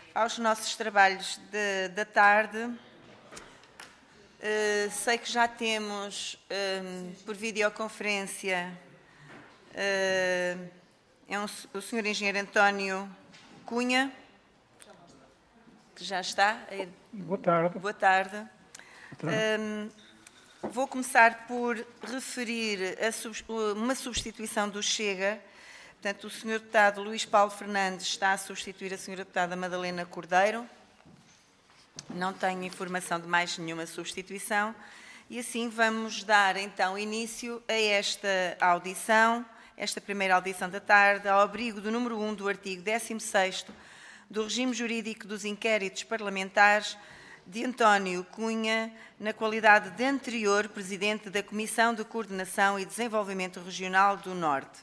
aos nossos trabalhos da tarde. Sei que já temos por videoconferência o Sr. Engenheiro António Cunha, que já está. Boa tarde. Boa tarde. Vou começar por referir uma substituição do Chega. Portanto, o Sr. Deputado Luís Paulo Fernandes está a substituir a Sra. Deputada Madalena Cordeiro. Não tenho informação de mais nenhuma substituição. E assim vamos dar, então, início a esta audição, esta primeira audição da tarde, ao abrigo do número 1 do artigo 16º do regime jurídico dos inquéritos parlamentares, de António Cunha, na qualidade de anterior Presidente da Comissão de Coordenação e Desenvolvimento Regional do Norte.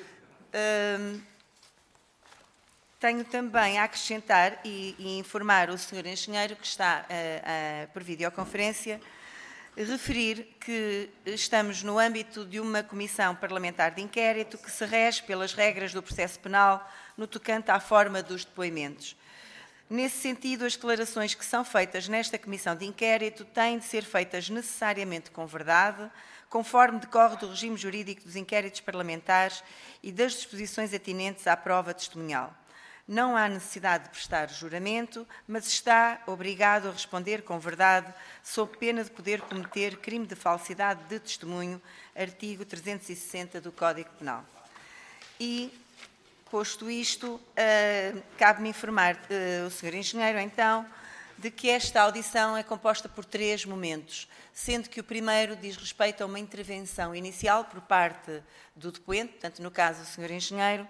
Tenho também a acrescentar e informar o Sr. Engenheiro, que está por videoconferência, referir que estamos no âmbito de uma comissão parlamentar de inquérito que se rege pelas regras do processo penal no tocante à forma dos depoimentos. Nesse sentido, as declarações que são feitas nesta comissão de inquérito têm de ser feitas necessariamente com verdade, conforme decorre do regime jurídico dos inquéritos parlamentares e das disposições atinentes à prova testemunhal. Não há necessidade de prestar juramento, mas está obrigado a responder com verdade, sob pena de poder cometer crime de falsidade de testemunho, artigo 360 do Código Penal. E, posto isto, cabe-me informar o Sr. Engenheiro, então, de que esta audição é composta por 3 momentos, sendo que o primeiro diz respeito a uma intervenção inicial por parte do depoente, portanto, no caso, o Sr. Engenheiro,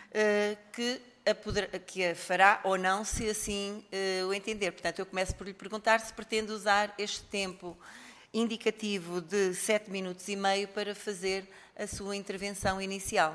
que a fará ou não, se assim o entender. Portanto, eu começo por lhe perguntar se pretende usar este tempo indicativo de 7 minutos e meio para fazer a sua intervenção inicial.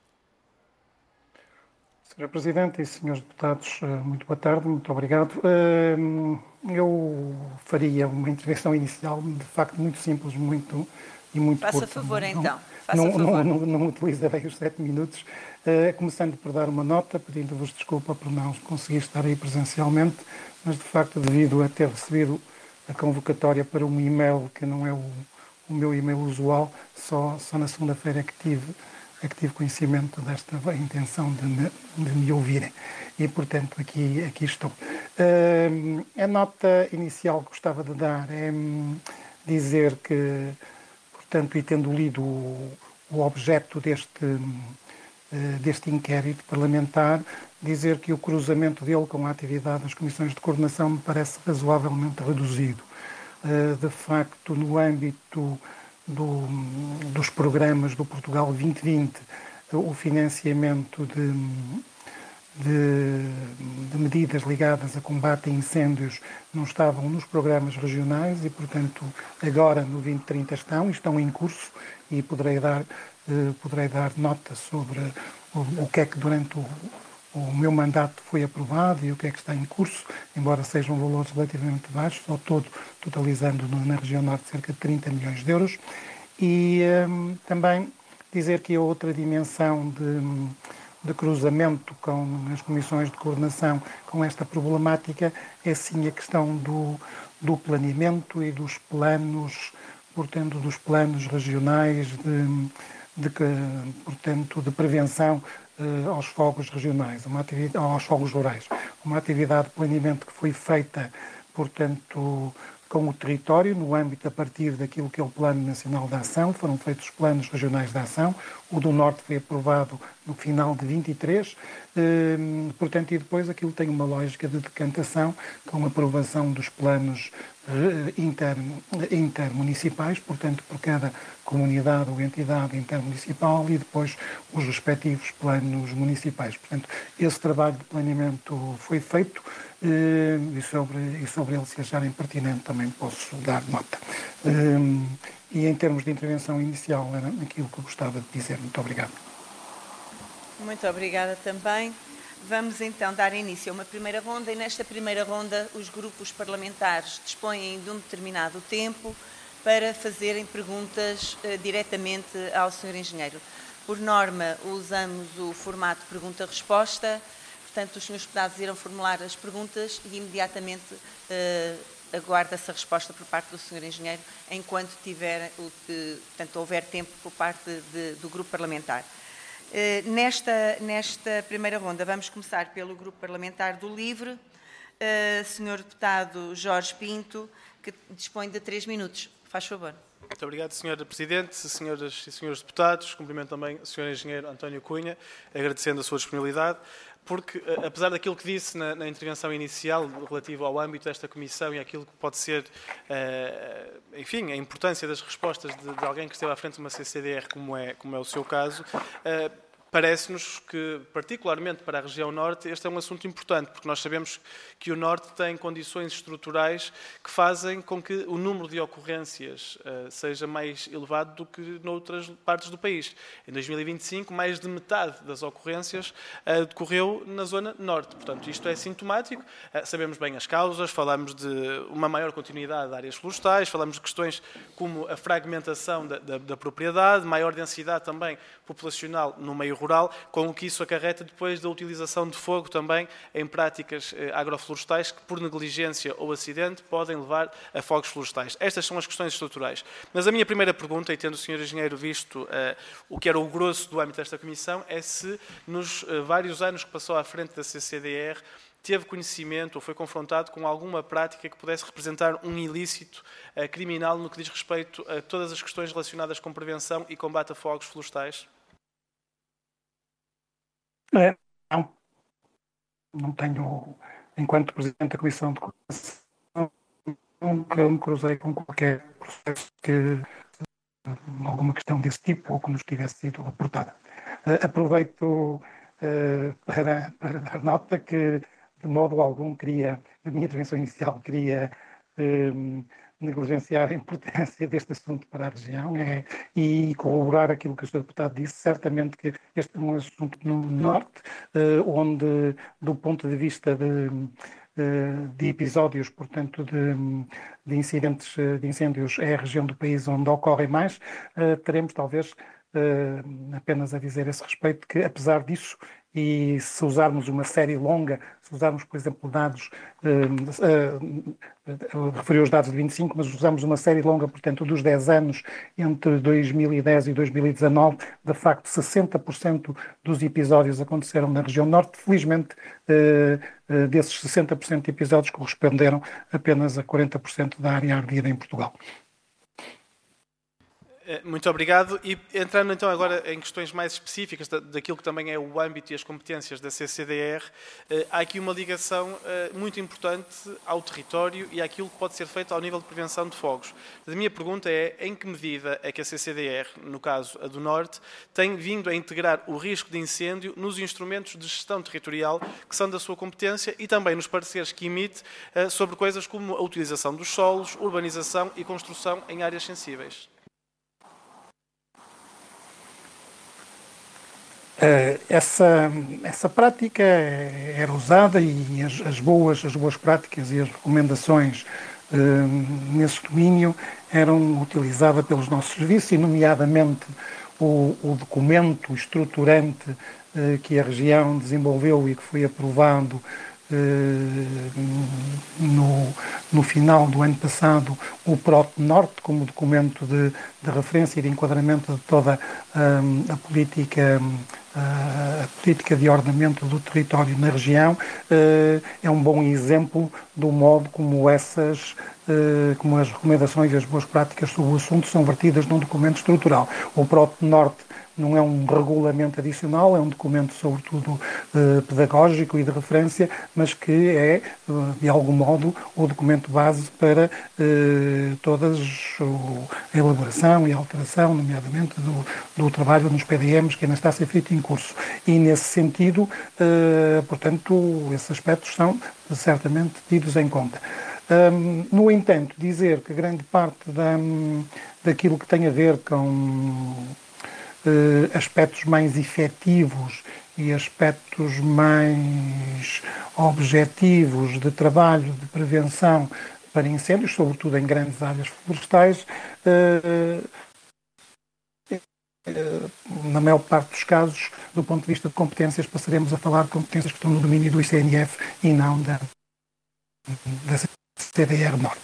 Sra. Presidente e Srs. Deputados, muito boa tarde, muito obrigado. Eu faria uma intervenção inicial, de facto, muito simples e muito curta. Faça favor, então. Faça favor. Não utilizarei os 7 minutos, começando por dar uma nota, pedindo-vos desculpa por não conseguir estar aí presencialmente, mas, de facto, devido a ter recebido a convocatória para um e-mail que não é o meu e-mail usual, só na segunda-feira é que tive conhecimento desta intenção de me ouvirem. E, portanto, aqui estou. A nota inicial que gostava de dar é dizer que, portanto, e tendo lido o objeto deste inquérito parlamentar, dizer que o cruzamento dele com a atividade das comissões de coordenação me parece razoavelmente reduzido. De facto, no âmbito dos programas do Portugal 2020, o financiamento de medidas ligadas a combate a incêndios não estavam nos programas regionais e, portanto, agora no 2030 estão em curso e poderei dar nota sobre o que é que durante o meu mandato foi aprovado e o que é que está em curso, embora sejam valores relativamente baixos, ao todo totalizando na região norte cerca de 30 milhões de euros. E também dizer que a outra dimensão de cruzamento com as comissões de coordenação com esta problemática é sim a questão do planeamento e dos planos, portanto, dos planos regionais de prevenção aos fogos regionais, aos fogos rurais. Uma atividade de planeamento que foi feita, portanto, com o território, no âmbito a partir daquilo que é o Plano Nacional de Ação, foram feitos os planos regionais de ação, o do Norte foi aprovado no final de 23, portanto, e depois aquilo tem uma lógica de decantação, com a aprovação dos planos intermunicipais, portanto, por cada comunidade ou entidade intermunicipal e depois os respectivos planos municipais. Portanto, esse trabalho de planeamento foi feito e sobre ele, se acharem pertinente, também posso dar nota. E em termos de intervenção inicial, era aquilo que eu gostava de dizer. Muito obrigado. Muito obrigada também. Vamos então dar início a uma primeira ronda e nesta primeira ronda os grupos parlamentares dispõem de um determinado tempo para fazerem perguntas diretamente ao Sr. Engenheiro. Por norma, usamos o formato pergunta-resposta, portanto, os senhores deputados irão formular as perguntas e imediatamente aguarda-se a resposta por parte do senhor engenheiro, enquanto houver tempo por parte do grupo parlamentar. Nesta primeira ronda, vamos começar pelo grupo parlamentar do LIVRE, senhor deputado Jorge Pinto, que dispõe de 3 minutos. Faz favor. Muito obrigado, Sr. Presidente, senhoras e senhores deputados. Cumprimento também o Sr. Engenheiro António Cunha, agradecendo a sua disponibilidade, porque, apesar daquilo que disse na intervenção inicial relativo ao âmbito desta Comissão e aquilo que pode ser, enfim, a importância das respostas de alguém que esteve à frente de uma CCDR, como é o seu caso, parece-nos que, particularmente para a região Norte, este é um assunto importante, porque nós sabemos que o Norte tem condições estruturais que fazem com que o número de ocorrências seja mais elevado do que noutras partes do país. Em 2025, mais de metade das ocorrências decorreu na zona Norte. Portanto, isto é sintomático. Sabemos bem as causas, falamos de uma maior continuidade de áreas florestais, falamos de questões como a fragmentação da propriedade, maior densidade também populacional no meio rural, com o que isso acarreta depois da utilização de fogo também em práticas agroflorestais que, por negligência ou acidente, podem levar a fogos florestais. Estas são as questões estruturais. Mas a minha primeira pergunta, e tendo o Sr. Engenheiro visto o que era o grosso do âmbito desta Comissão, é se nos vários anos que passou à frente da CCDR teve conhecimento ou foi confrontado com alguma prática que pudesse representar um ilícito criminal no que diz respeito a todas as questões relacionadas com prevenção e combate a fogos florestais? Não tenho, enquanto Presidente da Comissão de Cooperação, nunca me cruzei com qualquer processo que alguma questão desse tipo ou que nos tivesse sido reportada. Aproveito para dar nota que, de modo algum, na minha intervenção inicial, queria negligenciar a importância deste assunto para a região e corroborar aquilo que o Sr. Deputado disse. Certamente que este é um assunto no Norte, onde, do ponto de vista de episódios, portanto, de incidentes de incêndios, é a região do país onde ocorrem mais. Teremos, talvez, apenas a dizer a esse respeito que, apesar disso, e se usarmos uma série longa, se usarmos, por exemplo, dados, referi os dados de 25, mas usamos uma série longa, portanto, dos 10 anos entre 2010 e 2019, de facto, 60% dos episódios aconteceram na região Norte. Felizmente, desses 60% de episódios corresponderam apenas a 40% da área ardida em Portugal. Muito obrigado. E entrando então agora em questões mais específicas daquilo que também é o âmbito e as competências da CCDR, há aqui uma ligação muito importante ao território e àquilo que pode ser feito ao nível de prevenção de fogos. A minha pergunta é, em que medida é que a CCDR, no caso a do Norte, tem vindo a integrar o risco de incêndio nos instrumentos de gestão territorial que são da sua competência e também nos pareceres que emite sobre coisas como a utilização dos solos, urbanização e construção em áreas sensíveis? Essa prática era usada e as boas práticas e as recomendações nesse domínio eram utilizadas pelos nossos serviços e, nomeadamente, o documento estruturante que a região desenvolveu e que foi aprovado no final do ano passado, o PROT Norte, como documento de referência e de enquadramento de toda a política de ordenamento do território na região, é um bom exemplo do modo como como as recomendações e as boas práticas sobre o assunto são vertidas num documento estrutural. O PROT Norte não é um regulamento adicional, é um documento sobretudo pedagógico e de referência, mas que é, de algum modo, o documento base para todas a elaboração e a alteração, nomeadamente do trabalho nos PDMs que ainda está a ser feito em curso. E, nesse sentido, portanto, esses aspectos são certamente tidos em conta. No entanto, dizer que grande parte daquilo que tem a ver com aspectos mais efetivos e aspectos mais objetivos de trabalho de prevenção para incêndios, sobretudo em grandes áreas florestais, na maior parte dos casos, do ponto de vista de competências, passaremos a falar de competências que estão no domínio do ICNF e não da CDR Norte.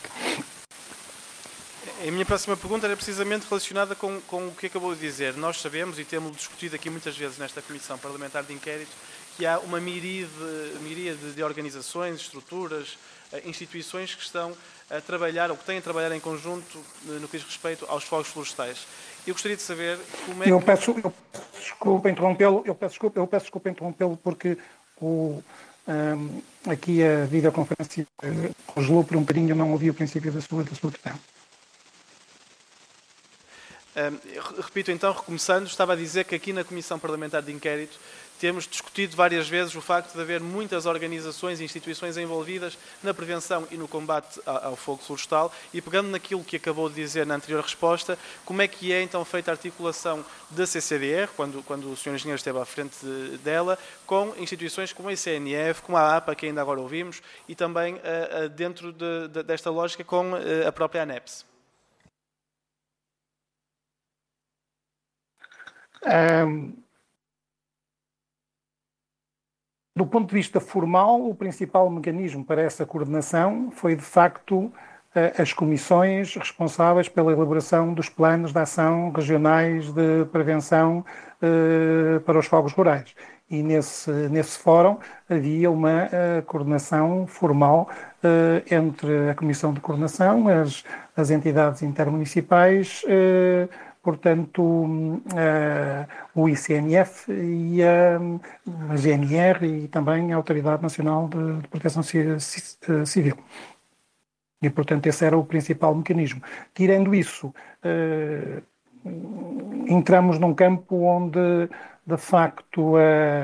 A minha próxima pergunta era precisamente relacionada com o que acabou de dizer. Nós sabemos, e temos discutido aqui muitas vezes nesta Comissão Parlamentar de Inquérito, que há uma miríade de organizações, estruturas, instituições que estão a trabalhar, ou que têm a trabalhar em conjunto no que diz respeito aos fogos florestais. Eu gostaria de saber como é que... Eu peço desculpa interrompê-lo porque aqui a videoconferência congelou por um bocadinho, eu não ouvi o princípio da sua questão. Repito então, recomeçando, estava a dizer que aqui na Comissão Parlamentar de Inquérito temos discutido várias vezes o facto de haver muitas organizações e instituições envolvidas na prevenção e no combate ao fogo florestal, e pegando naquilo que acabou de dizer na anterior resposta, como é que é então feita a articulação da CCDR, quando o Sr. Engenheiro esteve à frente dela, com instituições como a ICNF, como a APA, que ainda agora ouvimos, e também dentro desta lógica com a própria ANEPS? Do ponto de vista formal, o principal mecanismo para essa coordenação foi, de facto, as comissões responsáveis pela elaboração dos planos de ação regionais de prevenção para os fogos rurais. E nesse fórum havia uma coordenação formal entre a Comissão de Coordenação, as entidades intermunicipais, portanto, o ICNF e a GNR e também a Autoridade Nacional de Proteção Civil. E, portanto, esse era o principal mecanismo. Tirando isso, entramos num campo onde, de facto,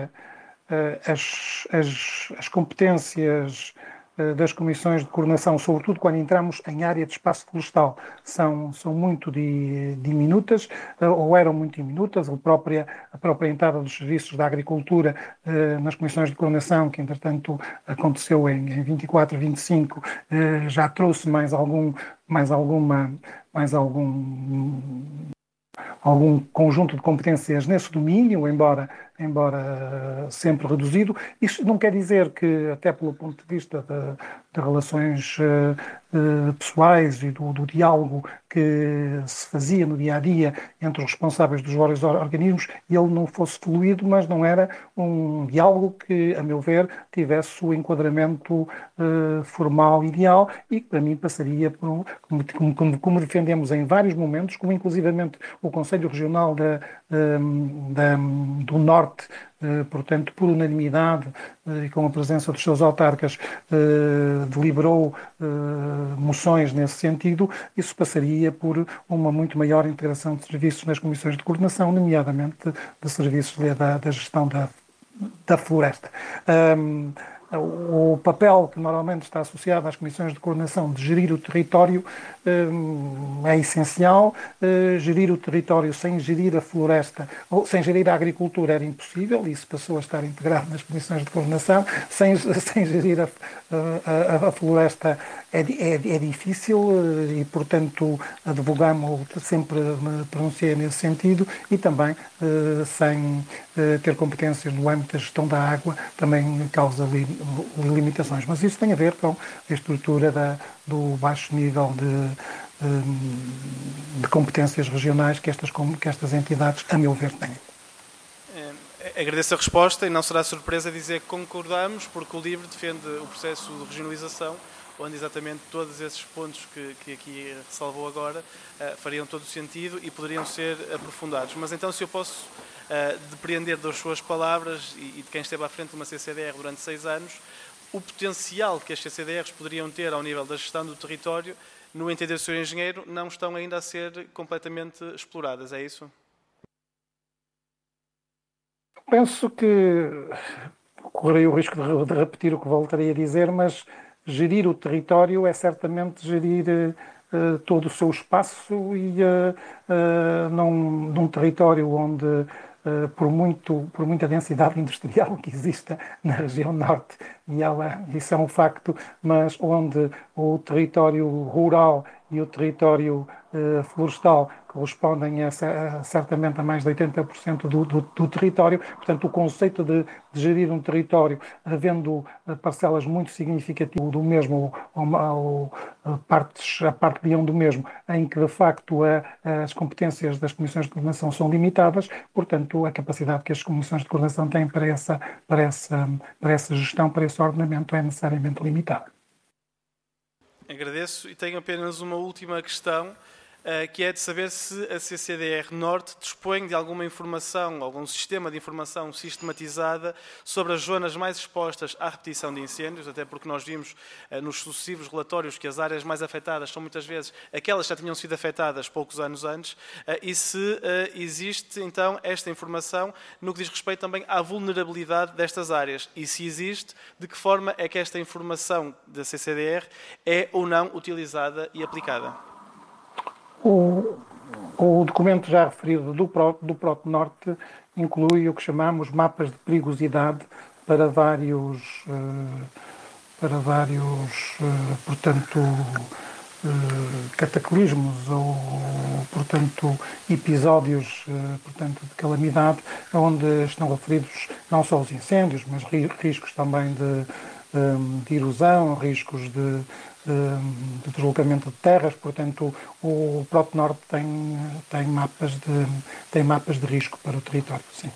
as competências das comissões de coordenação, sobretudo quando entramos em área de espaço florestal, são muito diminutas, ou eram muito diminutas. A própria entrada dos serviços da agricultura nas comissões de coordenação, que entretanto aconteceu em 24, 25, já trouxe mais algum conjunto de competências nesse domínio, embora sempre reduzido. Isso não quer dizer que, até pelo ponto de vista de relações pessoais e do diálogo que se fazia no dia-a-dia entre os responsáveis dos vários organismos, ele não fosse fluido, mas não era um diálogo que, a meu ver, tivesse o enquadramento formal ideal e que, para mim, passaria por, como defendemos em vários momentos, como inclusivamente o Conselho Regional do Norte, portanto, por unanimidade e com a presença dos seus autarcas, deliberou moções nesse sentido. Isso passaria por uma muito maior integração de serviços nas comissões de coordenação, nomeadamente de serviços da gestão da floresta. O papel que normalmente está associado às comissões de coordenação de gerir o território é essencial. Gerir o território sem gerir a floresta, ou sem gerir a agricultura era impossível, isso passou a estar integrado nas comissões de coordenação. Sem gerir a floresta é difícil e, portanto, advogamos, sempre me pronunciei nesse sentido, e também sem ter competências no âmbito da gestão da água também causa limitações. Mas isso tem a ver com a estrutura do baixo nível de competências regionais que estas entidades, a meu ver, têm. Agradeço a resposta e não será surpresa dizer que concordamos, porque o LIVRE defende o processo de regionalização, onde exatamente todos esses pontos que aqui ressalvou agora fariam todo o sentido e poderiam ser aprofundados. Mas então, se eu posso depreender das suas palavras e de quem esteve à frente de uma CCDR durante 6 anos, o potencial que as CCDRs poderiam ter ao nível da gestão do território, no entender do Sr. Engenheiro, não estão ainda a ser completamente exploradas, é isso? Penso que correi o risco de repetir o que voltarei a dizer, mas gerir o território é certamente gerir todo o seu espaço e num território onde, por muita densidade industrial que exista na região norte, e isso é um facto, mas onde o território rural e o território florestal correspondem certamente a mais de 80% do território. Portanto, o conceito de gerir um território, havendo parcelas muito significativas do mesmo, ou a parte de um do mesmo, em que de facto as competências das comissões de coordenação são limitadas, portanto, a capacidade que as comissões de coordenação têm para essa gestão, para esse ordenamento, é necessariamente limitada. Agradeço e tenho apenas uma última questão, que é de saber se a CCDR Norte dispõe de alguma informação, algum sistema de informação sistematizada sobre as zonas mais expostas à repetição de incêndios, até porque nós vimos nos sucessivos relatórios que as áreas mais afetadas são muitas vezes aquelas que já tinham sido afetadas poucos anos antes, e se existe então esta informação no que diz respeito também à vulnerabilidade destas áreas, e se existe, de que forma é que esta informação da CCDR é ou não utilizada e aplicada? O documento já referido do Protonorte inclui o que chamamos mapas de perigosidade para vários, portanto, cataclismos ou, portanto, episódios, portanto, de calamidade, onde estão referidos não só os incêndios, mas riscos também de erosão, riscos de deslocamento de terras. Portanto, o Protonorte tem mapas de risco para o território, sim.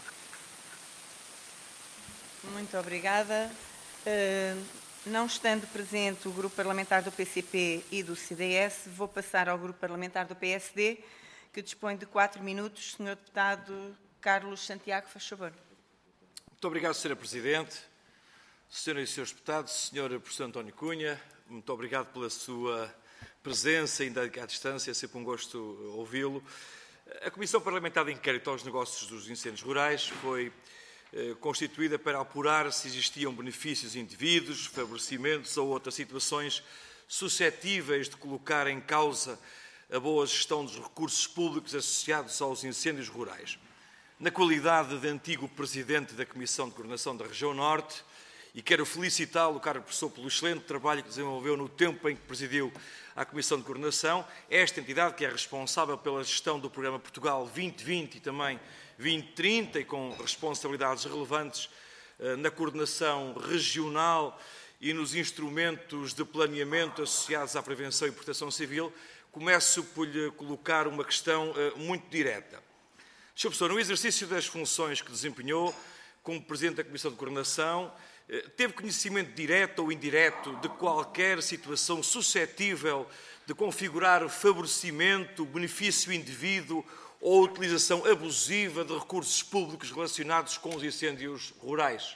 Muito obrigada. Não estando presente o grupo parlamentar do PCP e do CDS, vou passar ao grupo parlamentar do PSD, que dispõe de 4 minutos. Senhor deputado Carlos Santiago, faz favor. Muito obrigado, Sra. Presidente. Senhoras e senhores deputados, Sr. Professor António Cunha, muito obrigado pela sua presença, ainda à distância, é sempre um gosto ouvi-lo. A Comissão Parlamentar de Inquérito aos Negócios dos Incêndios Rurais foi constituída para apurar se existiam benefícios indevidos, favorecimentos ou outras situações suscetíveis de colocar em causa a boa gestão dos recursos públicos associados aos incêndios rurais. Na qualidade de antigo Presidente da Comissão de Coordenação da Região Norte, e quero felicitá-lo, caro professor, pelo excelente trabalho que desenvolveu no tempo em que presidiu a Comissão de Coordenação, esta entidade que é responsável pela gestão do Programa Portugal 2020 e também 2030 e com responsabilidades relevantes na coordenação regional e nos instrumentos de planeamento associados à prevenção e proteção civil, começo por lhe colocar uma questão muito direta. Sr. Professor, no exercício das funções que desempenhou como Presidente da Comissão de Coordenação, teve conhecimento direto ou indireto de qualquer situação suscetível de configurar favorecimento, benefício indevido ou utilização abusiva de recursos públicos relacionados com os incêndios rurais?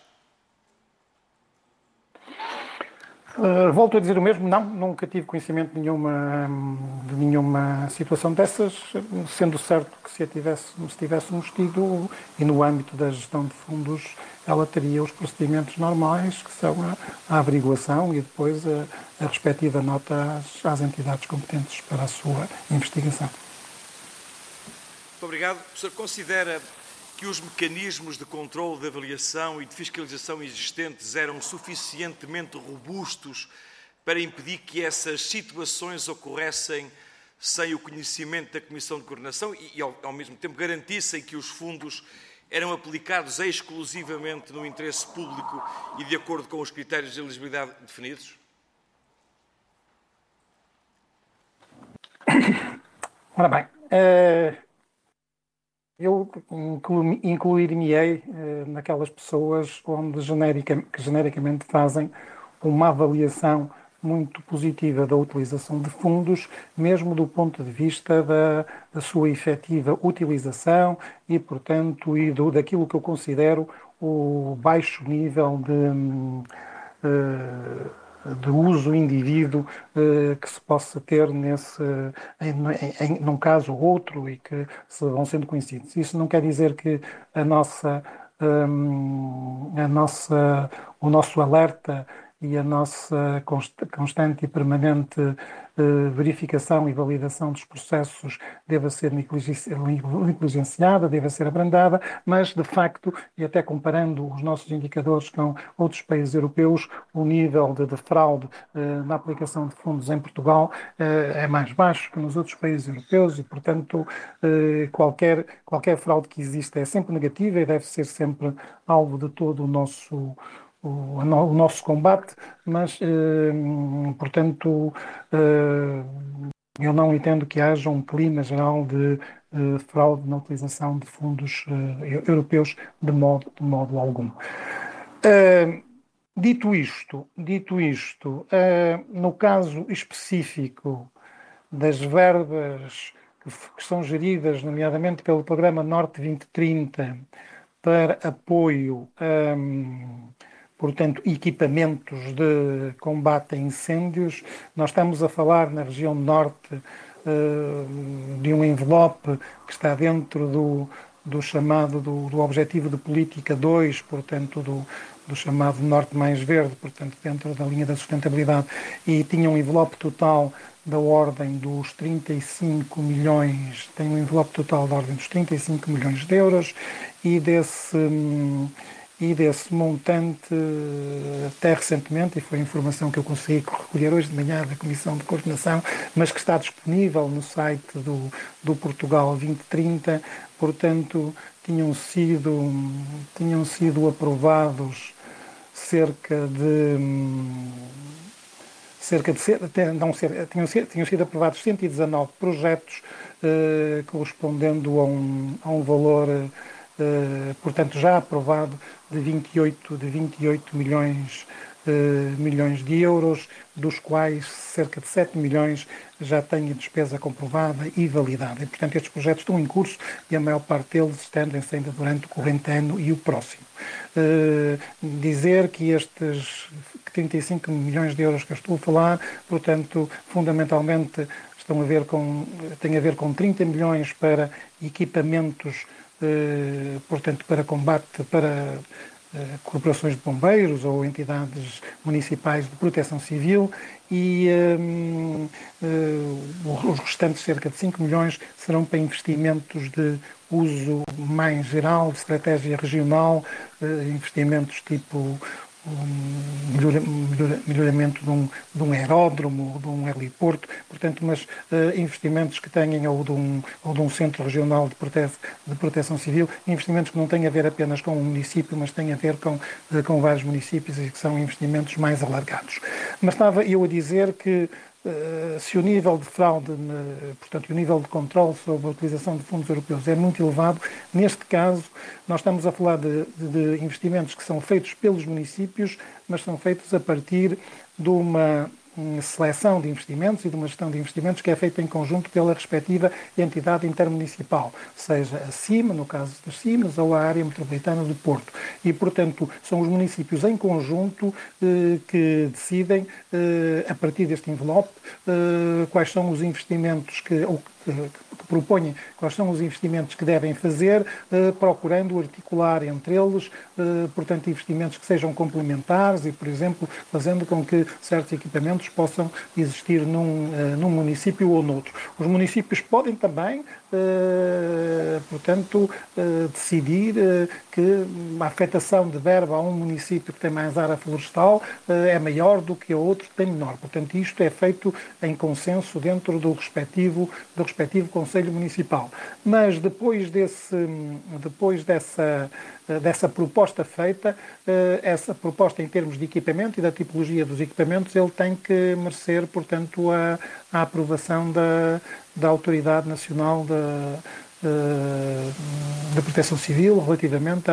Volto a dizer o mesmo, não, nunca tive conhecimento de nenhuma situação dessas, sendo certo que se tivéssemos tido, e no âmbito da gestão de fundos, ela teria os procedimentos normais, que são a averiguação e depois a respectiva nota às entidades competentes para a sua investigação. Muito obrigado. Professor, considera que os mecanismos de controle, de avaliação e de fiscalização existentes eram suficientemente robustos para impedir que essas situações ocorressem sem o conhecimento da Comissão de Coordenação e ao mesmo tempo, garantissem que os fundos eram aplicados exclusivamente no interesse público e de acordo com os critérios de elegibilidade definidos? Ora bem, eu incluir-me-ei naquelas pessoas que genericamente fazem uma avaliação muito positiva da utilização de fundos, mesmo do ponto de vista da sua efetiva utilização e, portanto, daquilo que eu considero o baixo nível de uso indevido que se possa ter num caso ou outro e que se vão sendo conhecidos. Isso não quer dizer que o nosso alerta e a nossa constante e permanente verificação e validação dos processos deva ser negligenciada, deva ser abrandada, mas, de facto, e até comparando os nossos indicadores com outros países europeus, o nível de fraude na aplicação de fundos em Portugal é mais baixo que nos outros países europeus e, portanto, qualquer fraude que exista é sempre negativa e deve ser sempre alvo de todo o nosso combate, mas, portanto, eu não entendo que haja um clima geral de fraude na utilização de fundos europeus de modo algum. Dito isto, no caso específico das verbas que são geridas, nomeadamente pelo Programa Norte 2030, para apoio portanto, equipamentos de combate a incêndios. Nós estamos a falar na região norte de um envelope que está dentro do chamado, do Objetivo de Política 2, portanto, do chamado Norte Mais Verde, portanto, dentro da linha da sustentabilidade, e tinha um envelope total da ordem dos 35 milhões, tem um envelope total da ordem dos 35 milhões de euros, e desse montante, até recentemente, e foi a informação que eu consegui recolher hoje de manhã da Comissão de Coordenação, mas que está disponível no site do Portugal 2030, portanto, tinham sido aprovados tinham sido aprovados 119 projetos, correspondendo a um valor, portanto, já aprovado de 28 milhões de euros, dos quais cerca de 7 milhões já têm a despesa comprovada e validada. E, portanto, estes projetos estão em curso e a maior parte deles estendem-se ainda durante o corrente ano e o próximo. Dizer que estes 35 milhões de euros que eu estou a falar, portanto, fundamentalmente têm a ver com 30 milhões para equipamentos, portanto, para combate, para corporações de bombeiros ou entidades municipais de proteção civil, e os restantes cerca de 5 milhões serão para investimentos de uso mais geral, de estratégia regional, investimentos tipo melhoramento de um aeródromo, de um heliporto, portanto, mas investimentos que tenham ou de um centro regional de proteção civil, investimentos que não têm a ver apenas com um município, mas têm a ver com vários municípios e que são investimentos mais alargados. Mas estava eu a dizer que se o nível de fraude, portanto, o nível de controle sobre a utilização de fundos europeus é muito elevado, neste caso nós estamos a falar de investimentos que são feitos pelos municípios, mas são feitos a partir de uma seleção de investimentos e de uma gestão de investimentos que é feita em conjunto pela respectiva entidade intermunicipal, seja a CIMA, no caso das CIMAs, ou a área metropolitana do Porto. E, portanto, são os municípios em conjunto que decidem, a partir deste envelope, quais são os investimentos que propõem quais são os investimentos que devem fazer, procurando articular entre eles, portanto, investimentos que sejam complementares e, por exemplo, fazendo com que certos equipamentos possam existir num município ou noutro. Os municípios podem também, portanto, decidir que a afetação de verba a um município que tem mais área florestal é maior do que a outro que tem menor. Portanto, isto é feito em consenso dentro do respectivo Conselho Municipal. Mas depois dessa proposta feita, essa proposta em termos de equipamento e da tipologia dos equipamentos, ele tem que merecer, portanto, a aprovação da Autoridade Nacional da Proteção Civil relativamente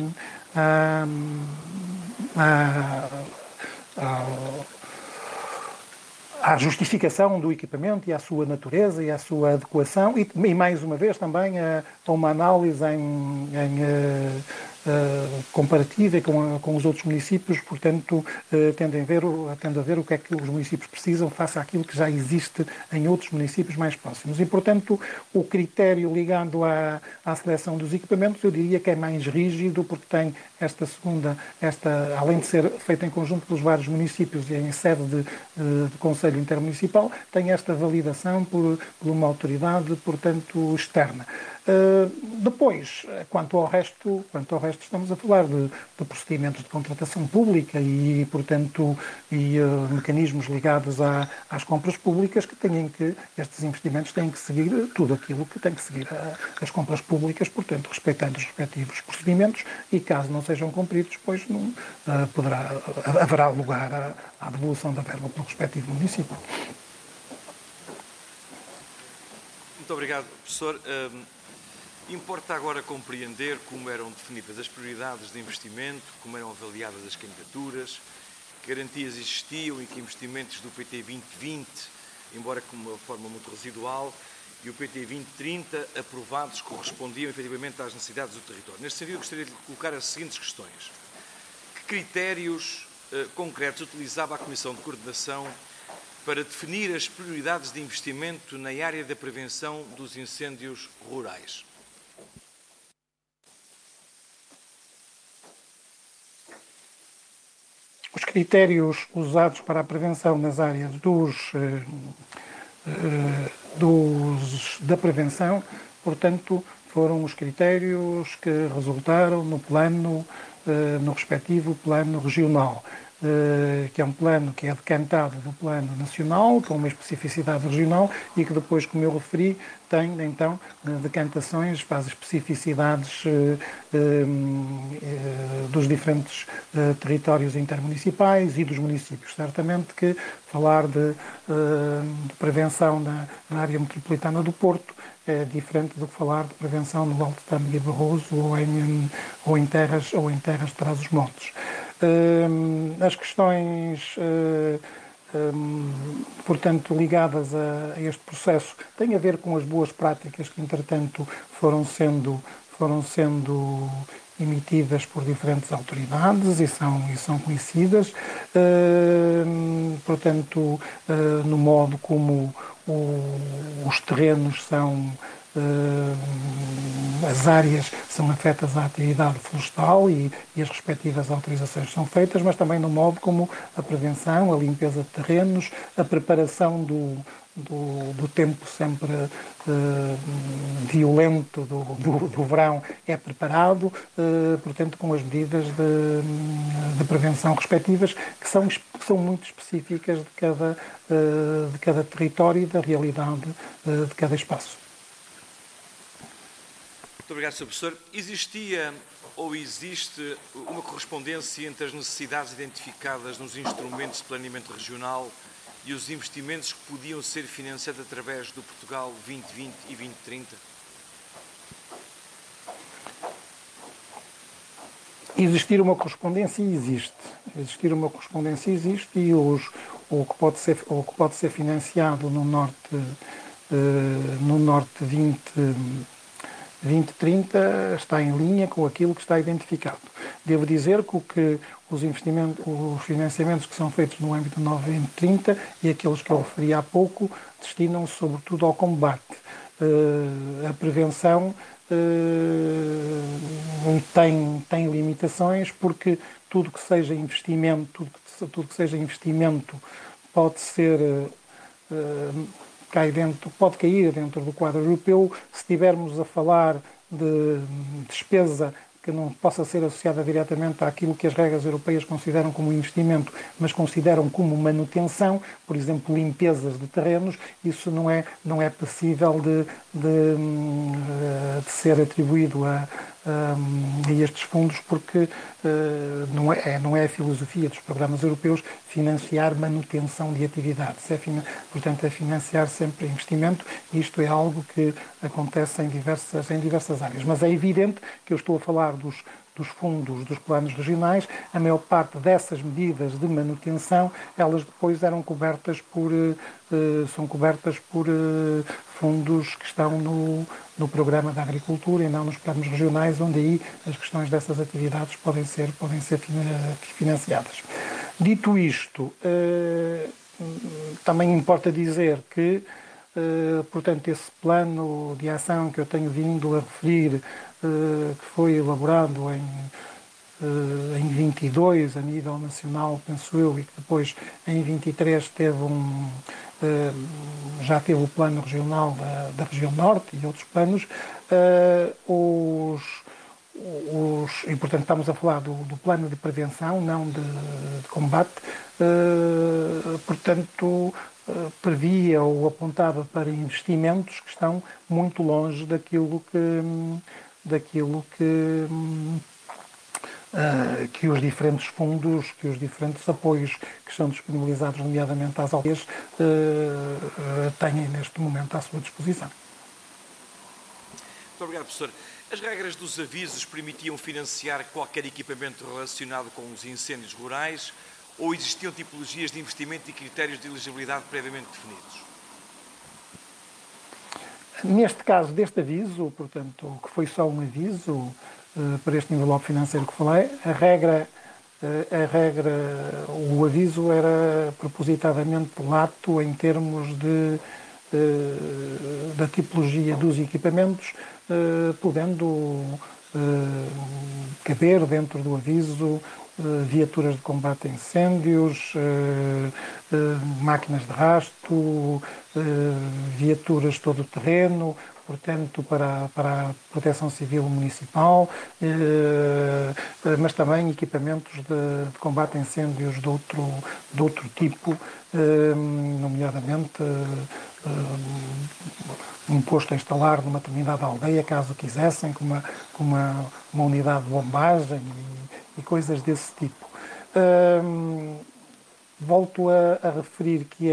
à justificação do equipamento e à sua natureza e à sua adequação e mais uma vez também a uma análise comparativa com os outros municípios, portanto, tendo a ver o que é que os municípios precisam face àquilo que já existe em outros municípios mais próximos. E, portanto, o critério ligado à seleção dos equipamentos, eu diria que é mais rígido, porque tem além de ser feita em conjunto pelos vários municípios e em sede de Conselho Intermunicipal, tem esta validação por uma autoridade, portanto, externa. Depois, quanto ao resto, estamos a falar de procedimentos de contratação pública e, portanto, mecanismos ligados às compras públicas estes investimentos têm que seguir tudo aquilo que tem que seguir as compras públicas, portanto, respeitando os respectivos procedimentos e, caso não sejam cumpridos, depois haverá lugar à devolução da verba pelo respectivo município. Muito obrigado, professor. Importa agora compreender como eram definidas as prioridades de investimento, como eram avaliadas as candidaturas, que garantias existiam e que investimentos do PT 2020, embora com uma forma muito residual, e o PT 2030 aprovados correspondiam efetivamente às necessidades do território. Neste sentido, gostaria de colocar as seguintes questões. Que critérios concretos utilizava a Comissão de Coordenação para definir as prioridades de investimento na área da prevenção dos incêndios rurais? Os critérios usados para a prevenção nas áreas da prevenção, portanto, foram os critérios que resultaram no respectivo plano regional, que é um plano que é decantado do plano nacional, com uma especificidade regional e que depois, como eu referi, tem então decantações para as especificidades dos diferentes territórios intermunicipais e dos municípios. Certamente que falar de prevenção na área metropolitana do Porto é diferente do que falar de prevenção no Alto Tâmega e Barroso ou em terras de Trás-os-Montes. As questões, portanto, ligadas a este processo têm a ver com as boas práticas que, entretanto, foram sendo emitidas por diferentes autoridades e são conhecidas, portanto, no modo como os terrenos as áreas são afetas à atividade florestal e as respectivas autorizações são feitas, mas também no modo como a prevenção, a limpeza de terrenos, a preparação do tempo sempre violento do verão é preparado, portanto, com as medidas de prevenção respectivas, que são muito específicas de cada território e da realidade de cada espaço. Muito obrigado, Sr. Professor. Existia ou existe uma correspondência entre as necessidades identificadas nos instrumentos de planeamento regional e os investimentos que podiam ser financiados através do Portugal 2020 e 2030? Existir uma correspondência existe. E o que pode ser financiado no Norte 2030 está em linha com aquilo que está identificado. Devo dizer que os financiamentos que são feitos no âmbito do 2030 e aqueles que eu referi há pouco destinam-se sobretudo ao combate. A prevenção tem limitações porque tudo que seja investimento pode cair dentro do quadro europeu se estivermos a falar de despesa que não possa ser associada diretamente àquilo que as regras europeias consideram como investimento, mas consideram como manutenção, por exemplo, limpezas de terrenos, isso não é passível de ser atribuído a estes fundos, porque não é a filosofia dos programas europeus financiar manutenção de atividades. Portanto, é financiar sempre investimento, e isto é algo que acontece em diversas áreas. Mas é evidente que eu estou a falar dos fundos dos planos regionais, a maior parte dessas medidas de manutenção, elas depois eram cobertas são cobertas por fundos que estão no programa da agricultura e não nos planos regionais, onde aí as questões dessas atividades podem ser financiadas. Dito isto, também importa dizer que, portanto, esse plano de ação que eu tenho vindo a referir, que foi elaborado em 22 a nível nacional, penso eu, e que depois em 23 já teve o plano regional da região norte e outros planos, e portanto estamos a falar do plano de prevenção, não de combate, portanto previa ou apontava para investimentos que estão muito longe daquilo que os diferentes fundos, que os diferentes apoios que são disponibilizados, nomeadamente às aldeias, têm neste momento à sua disposição. Muito obrigado, professor. As regras dos avisos permitiam financiar qualquer equipamento relacionado com os incêndios rurais ou existiam tipologias de investimento e critérios de elegibilidade previamente definidos? Neste caso deste aviso, portanto, que foi só um aviso para este envelope financeiro que falei, o aviso era propositadamente lato em termos da tipologia dos equipamentos, podendo caber dentro do aviso viaturas de combate a incêndios, máquinas de rasto, viaturas todo o terreno, portanto, para a Proteção Civil Municipal, mas também equipamentos de combate a incêndios de outro tipo, nomeadamente um posto a instalar numa determinada aldeia, caso quisessem, com uma unidade de bombagem e coisas desse tipo. Volto a referir que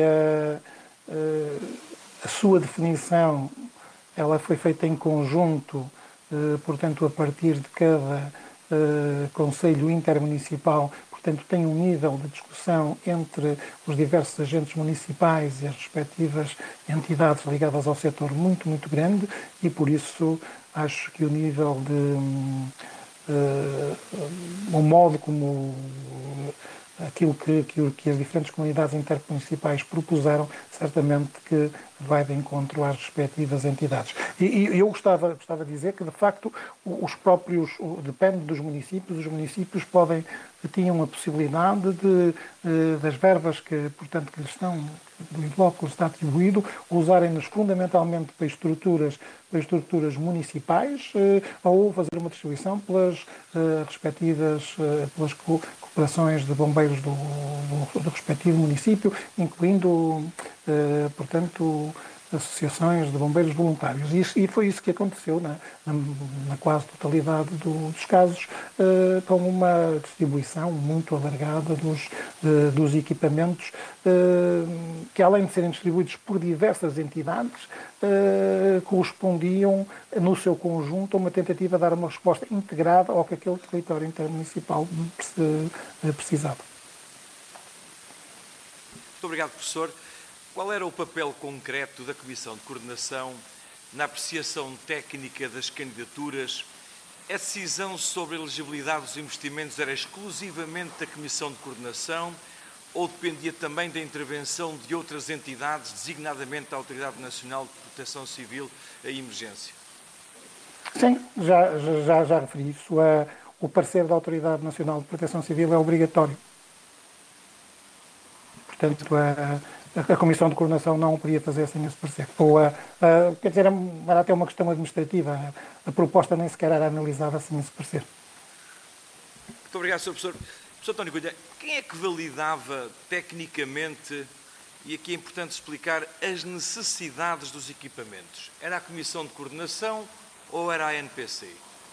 a sua definição ela foi feita em conjunto, portanto, a partir de cada Conselho Intermunicipal, portanto, tem um nível de discussão entre os diversos agentes municipais e as respectivas entidades ligadas ao setor muito, muito grande e, por isso, acho que o nível o modo como aquilo que as diferentes comunidades intermunicipais propuseram, certamente que vai de encontro às respectivas entidades. E eu gostava de dizer que, de facto, os próprios, depende dos municípios, os municípios tinham a possibilidade das verbas que, portanto, que lhes estão, do envelope que lhes está atribuído, usarem-nos fundamentalmente para estruturas municipais ou fazer uma distribuição pelas respectivas pelas cooperações de bombeiros do respectivo município, incluindo, portanto, associações de bombeiros voluntários. E foi isso que aconteceu na quase totalidade dos casos, com uma distribuição muito alargada dos equipamentos, que além de serem distribuídos por diversas entidades, correspondiam, no seu conjunto, a uma tentativa de dar uma resposta integrada ao que aquele território intermunicipal precisava. Muito obrigado, professor. Qual era o papel concreto da Comissão de Coordenação na apreciação técnica das candidaturas? A decisão sobre a elegibilidade dos investimentos era exclusivamente da Comissão de Coordenação ou dependia também da intervenção de outras entidades, designadamente a Autoridade Nacional de Proteção Civil e Emergência? Sim, já referi isso. O parecer da Autoridade Nacional de Proteção Civil é obrigatório. Portanto, a Comissão de Coordenação não podia fazer sem esse parecer. Quer dizer, era até uma questão administrativa. A proposta nem sequer era analisada sem esse parecer. Muito obrigado, Sr. Professor. Professor António Cunha, quem é que validava tecnicamente, e aqui é importante explicar, as necessidades dos equipamentos? Era a Comissão de Coordenação ou era a ANPC?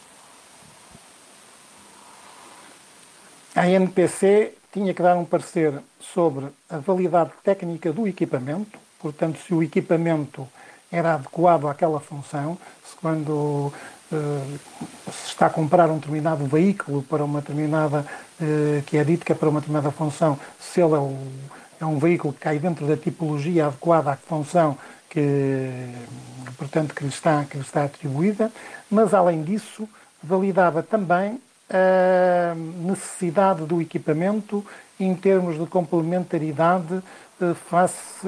A ANPC tinha que dar um parecer sobre a validade técnica do equipamento, portanto, se o equipamento era adequado àquela função, se quando se está a comprar um determinado veículo para uma determinada, que é dito que é para uma determinada função, se ele é um veículo que cai dentro da tipologia adequada à função portanto, que lhe está atribuída, mas além disso validava também a necessidade do equipamento em termos de complementaridade face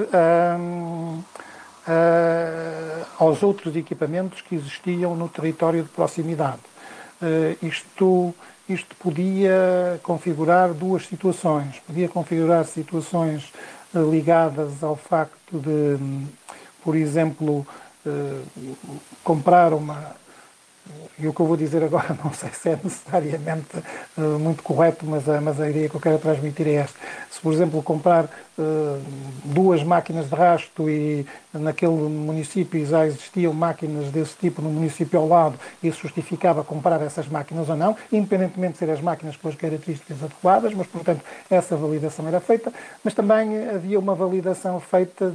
aos outros equipamentos que existiam no território de proximidade. Isto podia configurar duas situações. Podia configurar situações ligadas ao facto de, por exemplo, comprar e o que eu vou dizer agora não sei se é necessariamente muito correto, mas a ideia que eu quero transmitir é esta. Se, por exemplo, comprar duas máquinas de rasto e naquele município já existiam máquinas desse tipo no município ao lado, isso justificava comprar essas máquinas ou não, independentemente de ser as máquinas com as características adequadas, mas, portanto, essa validação era feita, mas também havia uma validação feita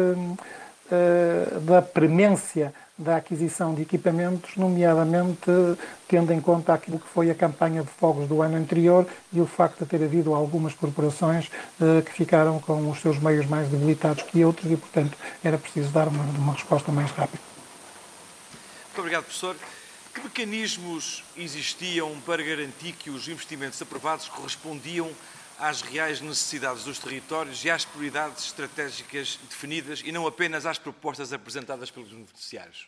da premência da aquisição de equipamentos, nomeadamente tendo em conta aquilo que foi a campanha de fogos do ano anterior e o facto de ter havido algumas corporações que ficaram com os seus meios mais debilitados que outros e, portanto, era preciso dar uma resposta mais rápida. Muito obrigado, professor. Que mecanismos existiam para garantir que os investimentos aprovados correspondiam às reais necessidades dos territórios e às prioridades estratégicas definidas e não apenas às propostas apresentadas pelos beneficiários?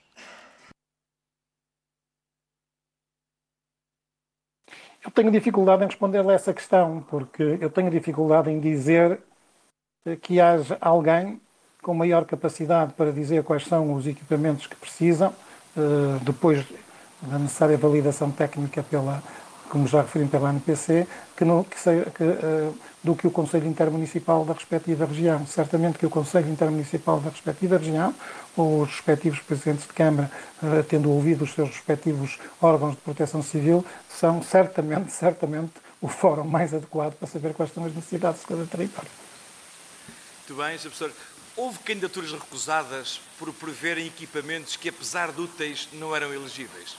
Eu tenho dificuldade em responder a essa questão, porque eu tenho dificuldade em dizer que haja alguém com maior capacidade para dizer quais são os equipamentos que precisam, depois da necessária validação técnica como já referi pela ANPC, do que o Conselho Intermunicipal da respectiva região. Certamente que o Conselho Intermunicipal da respectiva região, ou os respectivos presidentes de Câmara, tendo ouvido os seus respectivos órgãos de proteção civil, são certamente o fórum mais adequado para saber quais são as necessidades de cada território. Muito bem, Sr. Professor. Houve candidaturas recusadas por preverem equipamentos que, apesar de úteis, não eram elegíveis?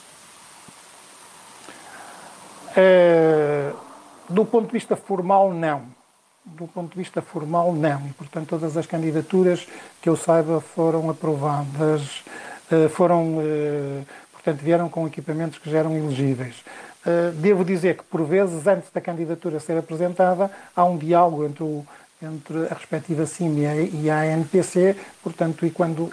Do ponto de vista formal, não. Do ponto de vista formal, não. E, portanto, todas as candidaturas que eu saiba foram aprovadas, portanto, vieram com equipamentos que já eram elegíveis. Devo dizer que, por vezes, antes da candidatura ser apresentada, há um diálogo entre a respectiva CIM e a ANPC, portanto, e quando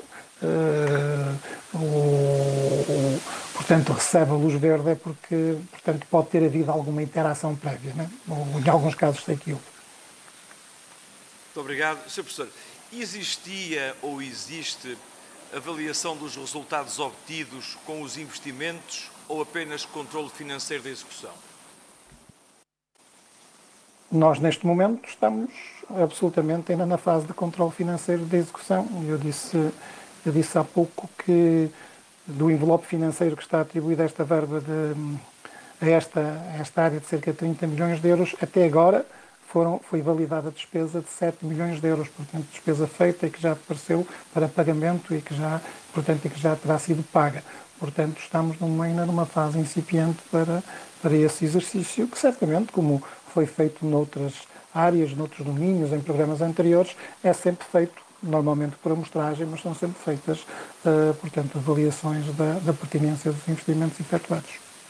portanto, recebe a luz verde é porque, portanto, pode ter havido alguma interação prévia, né? Ou, em alguns casos sei que houve. Muito obrigado. Sr. Professor, existia ou existe avaliação dos resultados obtidos com os investimentos ou apenas controle financeiro da execução? Nós, neste momento, estamos absolutamente ainda na fase de controle financeiro da execução. Eu disse há pouco que do envelope financeiro que está atribuído a esta verba, a esta área de cerca de 30 milhões de euros, até agora foi validada a despesa de 7 milhões de euros, portanto, despesa feita e que já apareceu para pagamento e que já terá sido paga. Portanto, estamos ainda numa fase incipiente para esse exercício, que certamente, como foi feito noutras áreas, noutros domínios, em programas anteriores, é sempre feito normalmente por amostragem, mas são sempre feitas, portanto, avaliações da pertinência dos investimentos efetuados.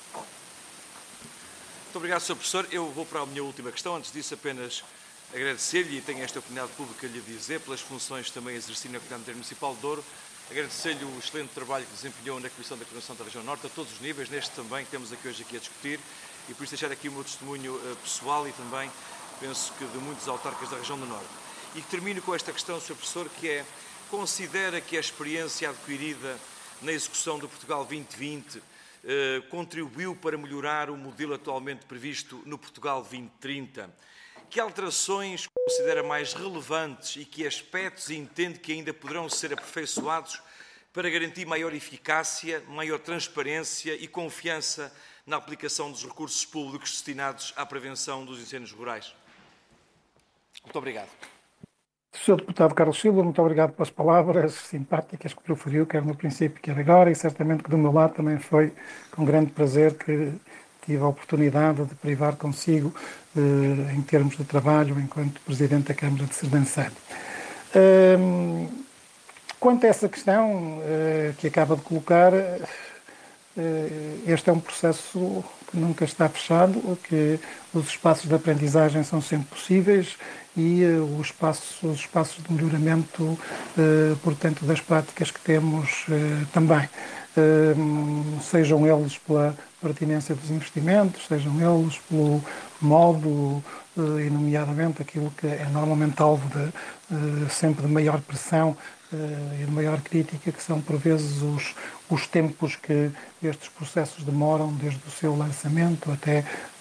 Muito obrigado, Sr. Professor. Eu vou para a minha última questão. Antes disso, apenas agradecer-lhe, e tenho esta oportunidade pública a lhe dizer, pelas funções também exercidas na Comunidade Intermunicipal de Douro, agradecer-lhe o excelente trabalho que desempenhou na Comissão da Coordenação da Região Norte, a todos os níveis, neste também que temos hoje a discutir, e por isso deixar aqui o meu testemunho pessoal e também, penso que de muitos autarcas da Região do Norte. E termino com esta questão, Sr. Professor, que é: considera que a experiência adquirida na execução do Portugal 2020 contribuiu para melhorar o modelo atualmente previsto no Portugal 2030? Que alterações considera mais relevantes e que aspectos entende que ainda poderão ser aperfeiçoados para garantir maior eficácia, maior transparência e confiança na aplicação dos recursos públicos destinados à prevenção dos incêndios rurais? Muito obrigado. Sr. Deputado Carlos Silva, muito obrigado pelas palavras simpáticas que proferiu, quer no princípio, quer agora, e certamente que do meu lado também foi com grande prazer que tive a oportunidade de privar consigo em termos de trabalho enquanto Presidente da Câmara de Sernancelho. Quanto a essa questão que acaba de colocar, este é um processo que nunca está fechado, que os espaços de aprendizagem são sempre possíveis e os espaços de melhoramento, portanto, das práticas que temos também. Sejam eles pela pertinência dos investimentos, sejam eles pelo modo, e nomeadamente aquilo que é normalmente alvo sempre de maior pressão e de maior crítica, que são por vezes os tempos que estes processos demoram, desde o seu lançamento até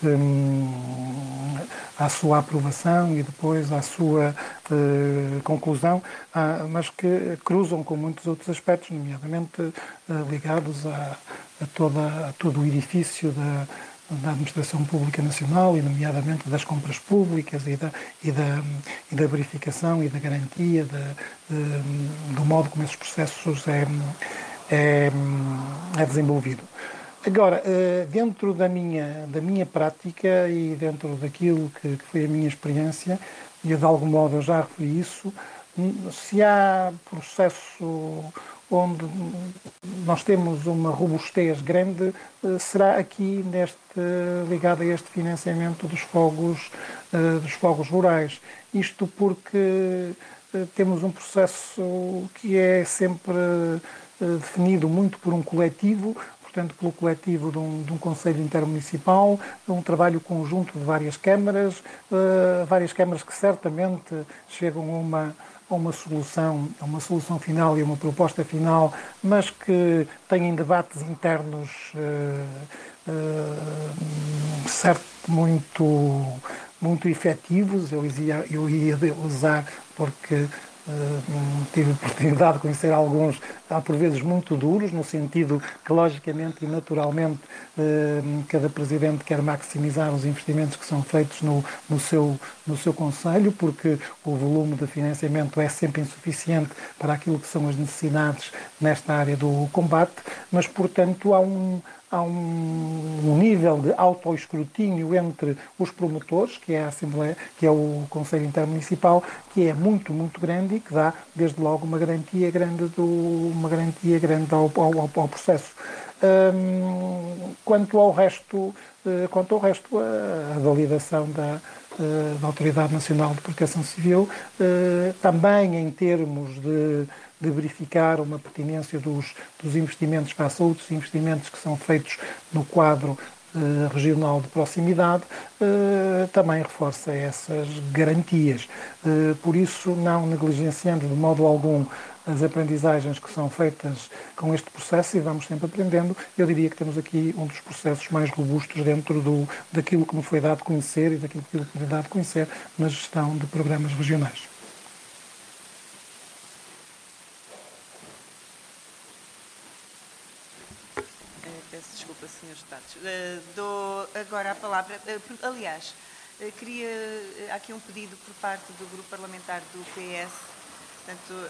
à sua aprovação e depois à sua conclusão, mas que cruzam com muitos outros aspectos, nomeadamente ligados a todo o edifício da Administração Pública Nacional e, nomeadamente, das compras públicas e da verificação e da garantia do modo como esses processos é desenvolvido. Agora, dentro da minha prática e dentro daquilo que foi a minha experiência, e de algum modo eu já referi isso, se há processo onde nós temos uma robustez grande, será aqui ligado a este financiamento dos fogos rurais. Isto porque temos um processo que é sempre definido muito por um coletivo, portanto, pelo coletivo de um Conselho Intermunicipal, um trabalho conjunto de várias câmaras que certamente chegam a uma solução final e uma proposta final, mas que têm debates internos certo, muito efetivos. Eu ia usar porque tive a oportunidade de conhecer alguns, por vezes muito duros, no sentido que, logicamente e naturalmente, cada Presidente quer maximizar os investimentos que são feitos no seu Conselho, porque o volume de financiamento é sempre insuficiente para aquilo que são as necessidades nesta área do combate, mas, portanto, há um nível de autoescrutínio entre os promotores, que é a Assembleia, que é o Conselho Intermunicipal, que é muito, muito grande e que dá, desde logo, uma garantia grande ao processo. Quanto ao resto, a validação da Autoridade Nacional de Proteção Civil, também em termos de verificar uma pertinência dos investimentos face a outros investimentos que são feitos no quadro regional de proximidade, também reforça essas garantias. Por isso, não negligenciando de modo algum as aprendizagens que são feitas com este processo, e vamos sempre aprendendo, eu diria que temos aqui um dos processos mais robustos dentro daquilo que me foi dado a conhecer e daquilo que me foi dado a conhecer na gestão de programas regionais. Peço desculpa, Srs. Deputados. Dou agora a palavra. Aliás, há aqui um pedido por parte do Grupo Parlamentar do PS. Portanto,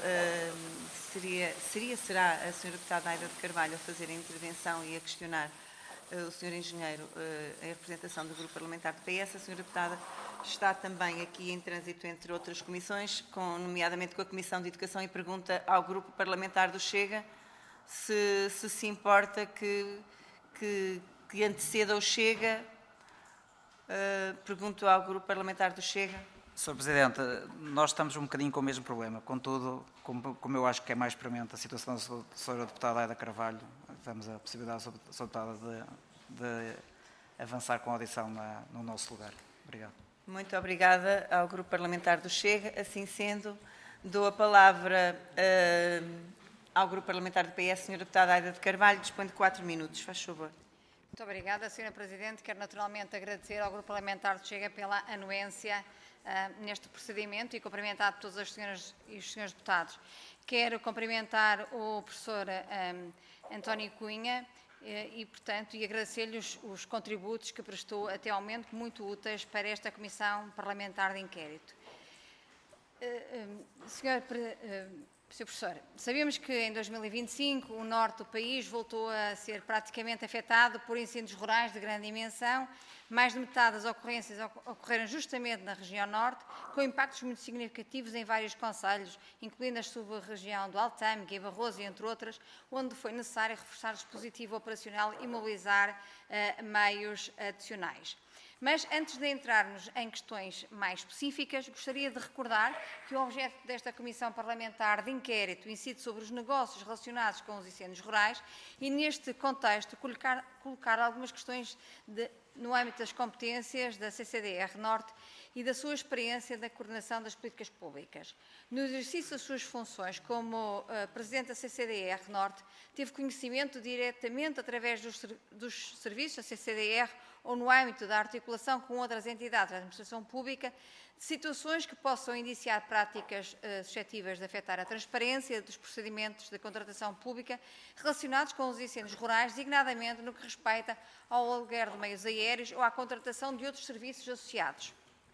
será a Sra. Deputada Aida de Carvalho a fazer a intervenção e a questionar o Sr. Engenheiro em representação do Grupo Parlamentar do PS. A Sra. Deputada está também aqui em trânsito entre outras comissões, nomeadamente com a Comissão de Educação, e pergunta ao Grupo Parlamentar do Chega se importa que anteceda o Chega. Pergunto ao Grupo Parlamentar do Chega. Sr. Presidente, nós estamos um bocadinho com o mesmo problema. Contudo, como eu acho que é mais premente a situação da Sra. Deputada Aida Carvalho, temos a possibilidade, Sra. Deputada, de avançar com a audição no nosso lugar. Obrigado. Muito obrigada ao Grupo Parlamentar do Chega. Assim sendo, dou a palavra ao Grupo Parlamentar do PS, Sra. Deputada Aida de Carvalho. Dispõe de 4 minutos. Faz favor. Muito obrigada, Sra. Presidente. Quero naturalmente agradecer ao Grupo Parlamentar do Chega pela anuência neste procedimento e cumprimentar todas as senhoras e os senhores deputados. Quero cumprimentar o professor António Cunha e agradecer-lhe os contributos que prestou até ao momento, muito úteis para esta Comissão Parlamentar de Inquérito. Sr. Professor, sabemos que em 2025 o norte do país voltou a ser praticamente afetado por incêndios rurais de grande dimensão. Mais de metade das ocorrências ocorreram justamente na região norte, com impactos muito significativos em vários concelhos, incluindo a sub-região do Altâmico e Barroso, entre outras, onde foi necessário reforçar o dispositivo operacional e mobilizar meios adicionais. Mas, antes de entrarmos em questões mais específicas, gostaria de recordar que o objeto desta Comissão Parlamentar de Inquérito incide sobre os negócios relacionados com os incêndios rurais e, neste contexto, colocar algumas questões no âmbito das competências da CCDR Norte e da sua experiência da coordenação das políticas públicas. No exercício das suas funções como Presidente da CCDR Norte, teve conhecimento diretamente através dos serviços da CCDR ou no âmbito da articulação com outras entidades da administração pública, de situações que possam indiciar práticas suscetíveis de afetar a transparência dos procedimentos de contratação pública relacionados com os incêndios rurais, designadamente no que respeita ao aluguer de meios aéreos ou à contratação de outros serviços associados.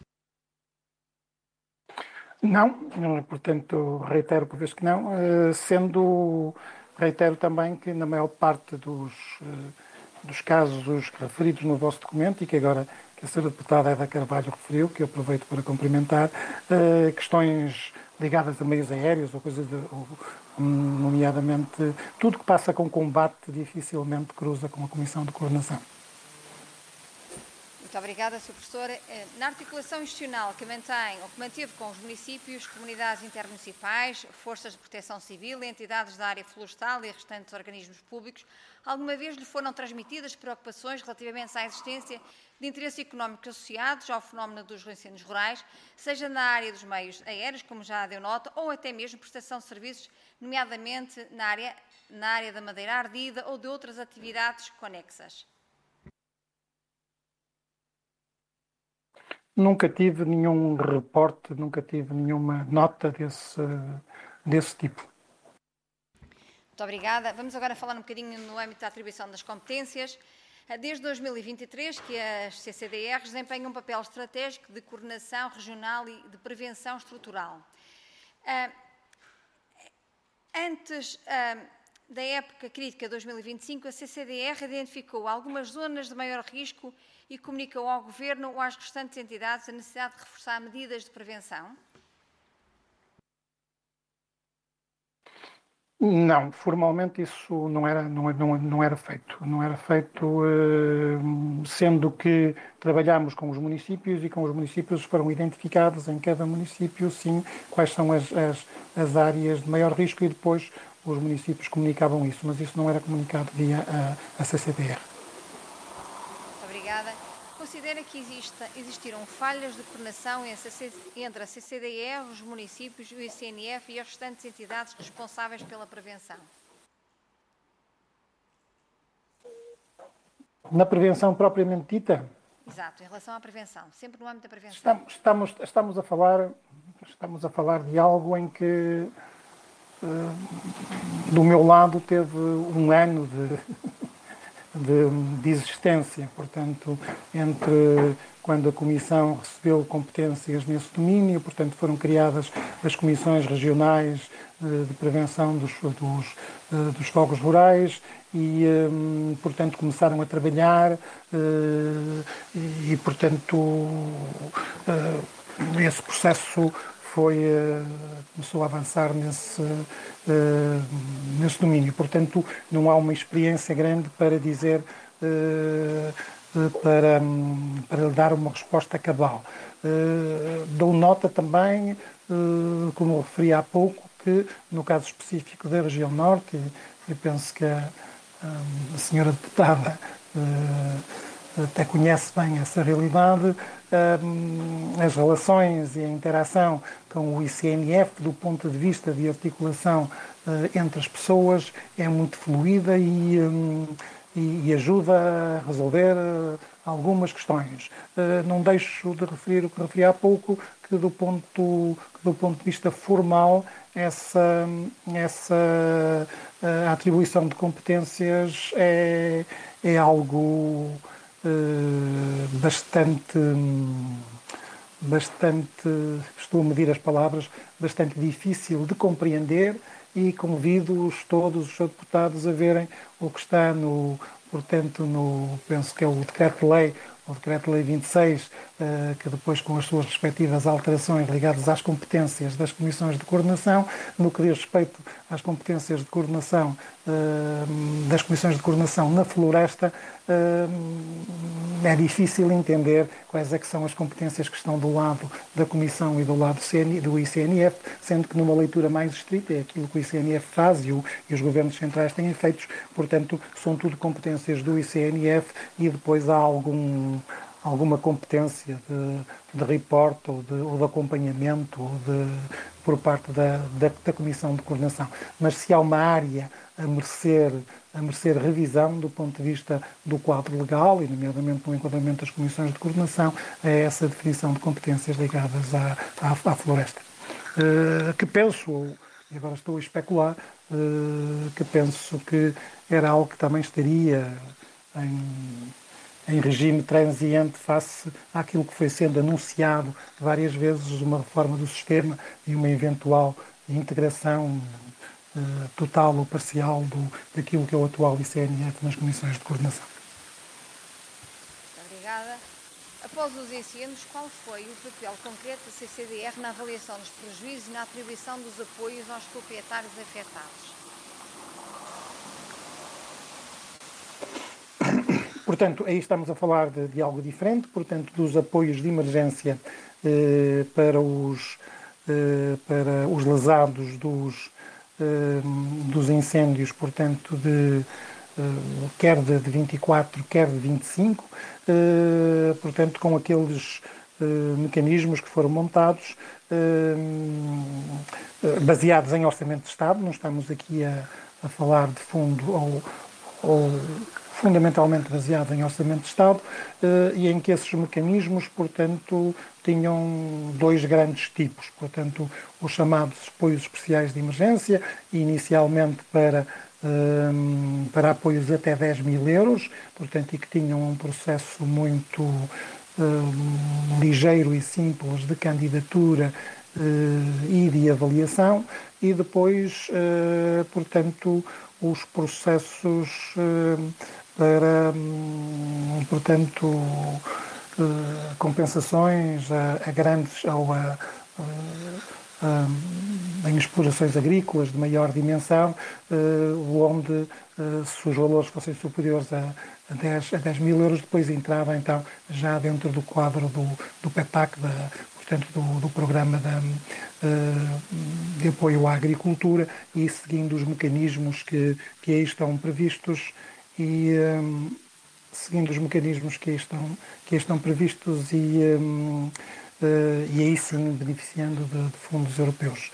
Não, portanto, reitero por vez que não, reitero também que na maior parte dos casos referidos no vosso documento, e que agora que a Sra. Deputada Aida Carvalho referiu, que eu aproveito para cumprimentar, questões ligadas a meios aéreos ou coisas, nomeadamente, tudo que passa com combate dificilmente cruza com a Comissão de Coordenação. Muito obrigada, Sr. Professor. Na articulação institucional que mantém ou que manteve com os municípios, comunidades intermunicipais, forças de proteção civil, entidades da área florestal e restantes organismos públicos, alguma vez lhe foram transmitidas preocupações relativamente à existência de interesses económicos associados ao fenómeno dos incêndios rurais, seja na área dos meios aéreos, como já deu nota, ou até mesmo prestação de serviços, nomeadamente na área da madeira ardida ou de outras atividades conexas? Nunca tive nenhum reporte, nunca tive nenhuma nota desse tipo. Muito obrigada. Vamos agora falar um bocadinho no âmbito da atribuição das competências. Desde 2023 que as CCDRs desempenham um papel estratégico de coordenação regional e de prevenção estrutural. Antes da época crítica 2025, a CCDR identificou algumas zonas de maior risco e comunicou ao Governo ou às restantes entidades a necessidade de reforçar medidas de prevenção? Não, formalmente isso não era feito. Não era feito, sendo que trabalhamos com os municípios e com os municípios foram identificados em cada município, sim, quais são as áreas de maior risco e depois os municípios comunicavam isso, mas isso não era comunicado via a CCDR. Muito obrigada. Considera que existiram falhas de coordenação entre a CCDR, os municípios, o ICNF e as restantes entidades responsáveis pela prevenção? Na prevenção propriamente dita? Exato, em relação à prevenção, sempre no âmbito da prevenção. Estamos a falar de algo em que, do meu lado, teve um ano de existência, portanto, entre quando a Comissão recebeu competências nesse domínio, portanto, foram criadas as comissões regionais de prevenção dos fogos rurais e, portanto, começaram a trabalhar e, portanto, esse processo começou a avançar nesse domínio. Portanto, não há uma experiência grande para dizer, para dar uma resposta cabal. Dou nota também, como eu referi há pouco, que no caso específico da região norte, eu penso que a senhora deputada até conhece bem essa realidade, as relações e a interação com o ICNF do ponto de vista de articulação entre as pessoas é muito fluida e ajuda a resolver algumas questões. Não deixo de referir o que referi há pouco, que do ponto de vista formal essa atribuição de competências é algo bastante bastante, estou a medir as palavras, bastante difícil de compreender, e convido-os todos os deputados a verem o que está portanto, penso que é o Decreto-Lei, o Decreto-Lei 26, que depois com as suas respectivas alterações ligadas às competências das comissões de coordenação, no que diz respeito às competências de coordenação das comissões de coordenação na floresta, é difícil entender quais é que são as competências que estão do lado da Comissão e do lado do ICNF, sendo que numa leitura mais estrita é aquilo que o ICNF faz e os governos centrais têm feito, portanto, são tudo competências do ICNF, e depois há alguma competência de report ou de acompanhamento por parte da Comissão de Coordenação. Mas se há uma área a merecer revisão do ponto de vista do quadro legal, e nomeadamente no enquadramento das comissões de coordenação, é essa definição de competências ligadas à floresta. Que penso, e agora estou a especular, que penso que era algo que também estaria em regime transiente face àquilo que foi sendo anunciado várias vezes, uma reforma do sistema e uma eventual integração total ou parcial daquilo que é o atual ICNF nas comissões de coordenação. Muito obrigada. Após os incêndios, qual foi o papel concreto da CCDR na avaliação dos prejuízos e na atribuição dos apoios aos proprietários afetados? Portanto, aí estamos a falar de algo diferente, portanto, dos apoios de emergência para os lesados dos incêndios, portanto, quer de 24, quer de 25, portanto, com aqueles mecanismos que foram montados, baseados em orçamento de Estado. Não estamos aqui a falar de fundo ou fundamentalmente baseado em orçamento de Estado, e em que esses mecanismos, portanto, tinham dois grandes tipos. Portanto, os chamados apoios especiais de emergência, inicialmente para apoios até 10 mil euros, portanto, e que tinham um processo muito ligeiro e simples de candidatura e de avaliação, e depois, portanto, os processos para, portanto, compensações a grandes ou em explorações agrícolas de maior dimensão, onde se os valores fossem superiores a 10 mil euros, depois entrava então já dentro do quadro do PEPAC, portanto do Programa de Apoio à Agricultura, e seguindo os mecanismos que aí estão previstos, e seguindo os mecanismos que aí estão previstos, e aí sim beneficiando de fundos europeus.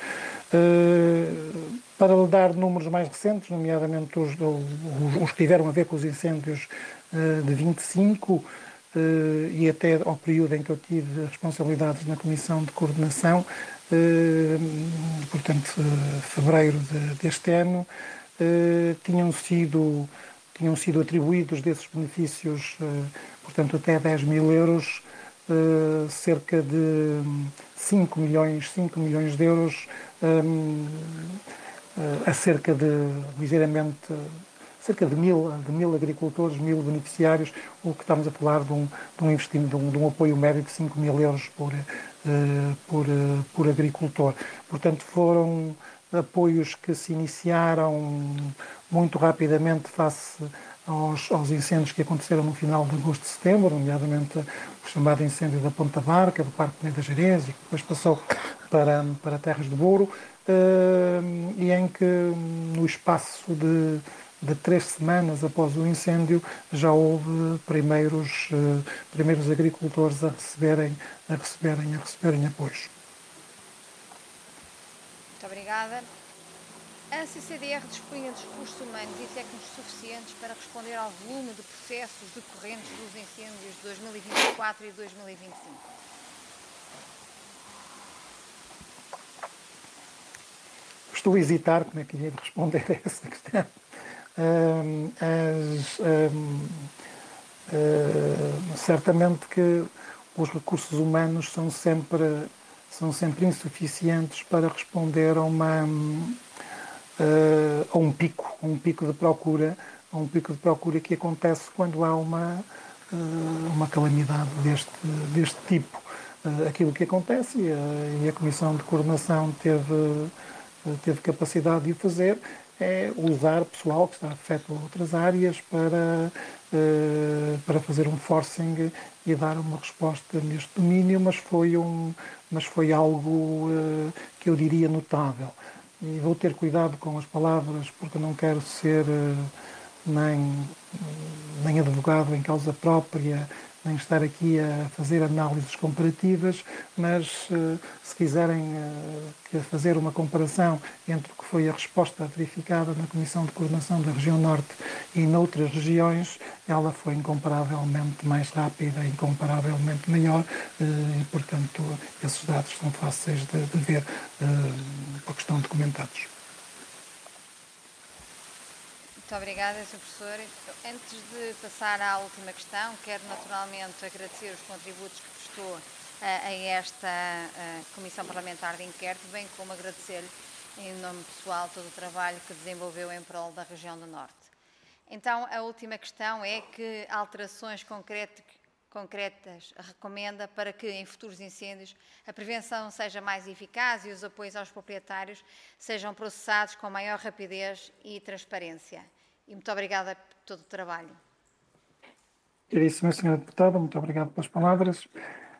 Para lhe dar números mais recentes, nomeadamente os que tiveram a ver com os incêndios de 25, e até ao período em que eu tive responsabilidades na Comissão de Coordenação, portanto, fevereiro deste ano, tinham sido atribuídos desses benefícios, portanto, até 10 mil euros, cerca de 5 milhões de euros, a cerca de mil agricultores, 1000 beneficiários, o que estamos a falar de um investimento, de um apoio médio de 5 mil euros por agricultor. Portanto, foram apoios que se iniciaram muito rapidamente face aos incêndios que aconteceram no final de agosto e setembro, nomeadamente o chamado incêndio da Ponta Barca, do Parque Peneda Gerês, e que depois passou para Terras de Douro, e em que no espaço de 3 semanas após o incêndio já houve primeiros agricultores a receberem apoios. Muito obrigada. A CCDR dispunha de recursos humanos e técnicos suficientes para responder ao volume de processos decorrentes dos incêndios de 2024 e 2025? Estou a hesitar como é que ia responder a essa questão. Certamente que os recursos humanos são sempre insuficientes para responder a um pico de procura, que acontece quando há uma calamidade deste tipo. Aquilo que acontece, e a Comissão de Coordenação teve capacidade de o fazer, é usar pessoal que está afeto a outras áreas para fazer um forcing e dar uma resposta neste domínio, mas foi algo que eu diria notável. E vou ter cuidado com as palavras, porque não quero ser nem advogado em causa própria, nem estar aqui a fazer análises comparativas, mas se quiserem fazer uma comparação entre o que foi a resposta verificada na Comissão de Coordenação da Região Norte e noutras regiões, ela foi incomparavelmente mais rápida, incomparavelmente maior, e, portanto, esses dados são fáceis de ver porque estão documentados. Muito obrigada, Sr. Professor. Antes de passar à última questão, quero naturalmente agradecer os contributos que prestou a esta Comissão Parlamentar de Inquérito, bem como agradecer-lhe, em nome pessoal, todo o trabalho que desenvolveu em prol da região do Norte. Então, a última questão é que alterações concretas recomenda para que, em futuros incêndios, a prevenção seja mais eficaz e os apoios aos proprietários sejam processados com maior rapidez e transparência. E muito obrigada por todo o trabalho. Caríssima Sra. Deputada, muito obrigado pelas palavras.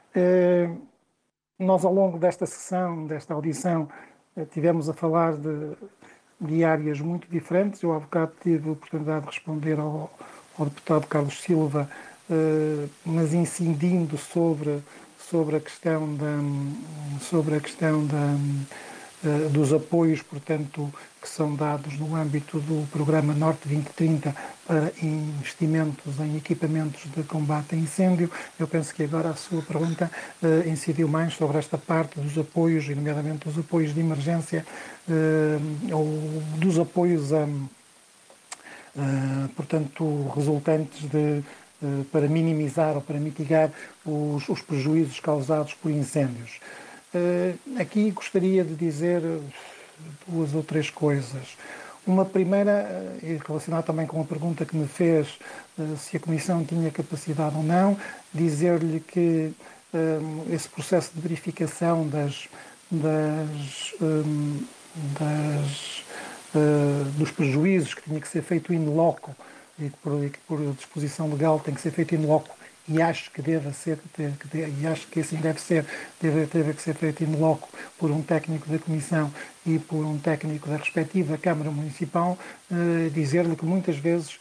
Nós, ao longo desta sessão, desta audição, tivemos a falar de áreas muito diferentes. Eu, há bocado, tive a oportunidade de responder ao deputado Carlos Silva, mas incidindo sobre a questão dos apoios, portanto, que são dados no âmbito do Programa Norte 2030 para investimentos em equipamentos de combate a incêndio. Eu penso que agora a sua pergunta incidiu mais sobre esta parte dos apoios, e nomeadamente dos apoios de emergência, ou dos apoios portanto, resultantes para minimizar ou para mitigar os prejuízos causados por incêndios. Aqui gostaria de dizer duas ou três coisas. Uma primeira, e relacionada também com a pergunta que me fez, se a Comissão tinha capacidade ou não, dizer-lhe que esse processo de verificação dos prejuízos, que tinha que ser feito in loco, e que por disposição legal tem que ser feito in loco, e acho que assim teve que ser feito in loco por um técnico da Comissão e por um técnico da respectiva Câmara Municipal, dizer-lhe que muitas vezes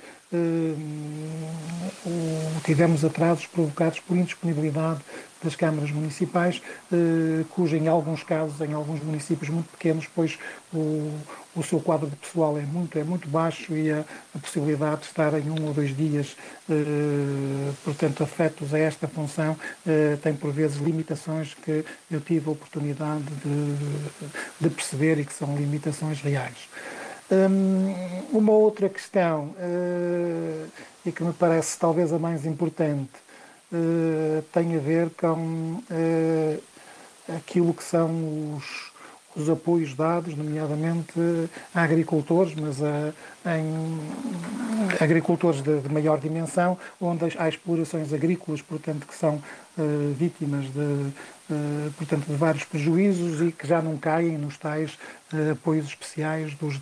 tivemos atrasos provocados por indisponibilidade das câmaras municipais, cuja, em alguns casos, em alguns municípios muito pequenos, pois o seu quadro de pessoal é muito baixo, e a possibilidade de estar em 1 ou 2 dias, portanto, afetos a esta função, tem por vezes limitações que eu tive a oportunidade de perceber e que são limitações reais. Uma outra questão, e que me parece talvez a mais importante, tem a ver com aquilo que são os apoios dados, nomeadamente a agricultores, mas em agricultores de maior dimensão, onde há explorações agrícolas, portanto, que são vítimas portanto, de vários prejuízos e que já não caem nos tais apoios especiais dos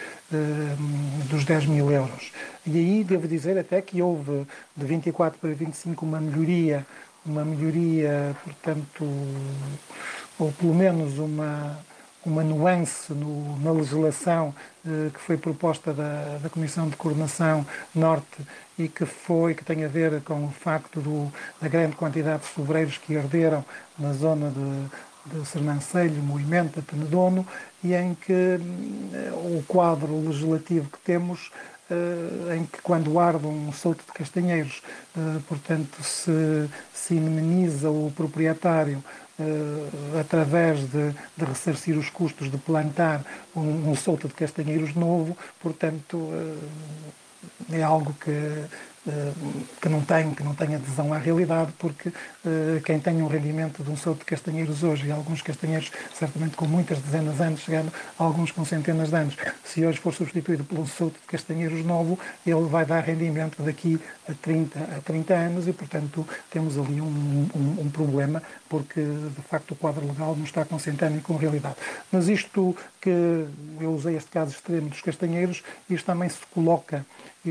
10 mil euros. E aí devo dizer até que houve, de 24 para 25, uma melhoria, portanto, ou pelo menos uma nuance na legislação que foi proposta da Comissão de Coordenação Norte, e que tem a ver com o facto da grande quantidade de sobreiros que arderam na zona de Sernancelho, Moimenta, Penedono, e em que o quadro legislativo que temos, em que quando arde um solto de castanheiros, portanto, se indemniza o proprietário através de ressarcir os custos de plantar um solto de castanheiros novo, portanto, é algo que não tem adesão à realidade, porque quem tem um rendimento de um solto de castanheiros hoje, e alguns castanheiros certamente com muitas dezenas de anos, chegando a alguns com centenas de anos, se hoje for substituído por um solto de castanheiros novo, ele vai dar rendimento daqui a 30 anos e, portanto, temos ali um problema, porque de facto o quadro legal não está consentâneo com a realidade. Mas isto que eu usei este caso extremo dos castanheiros, isto também se coloca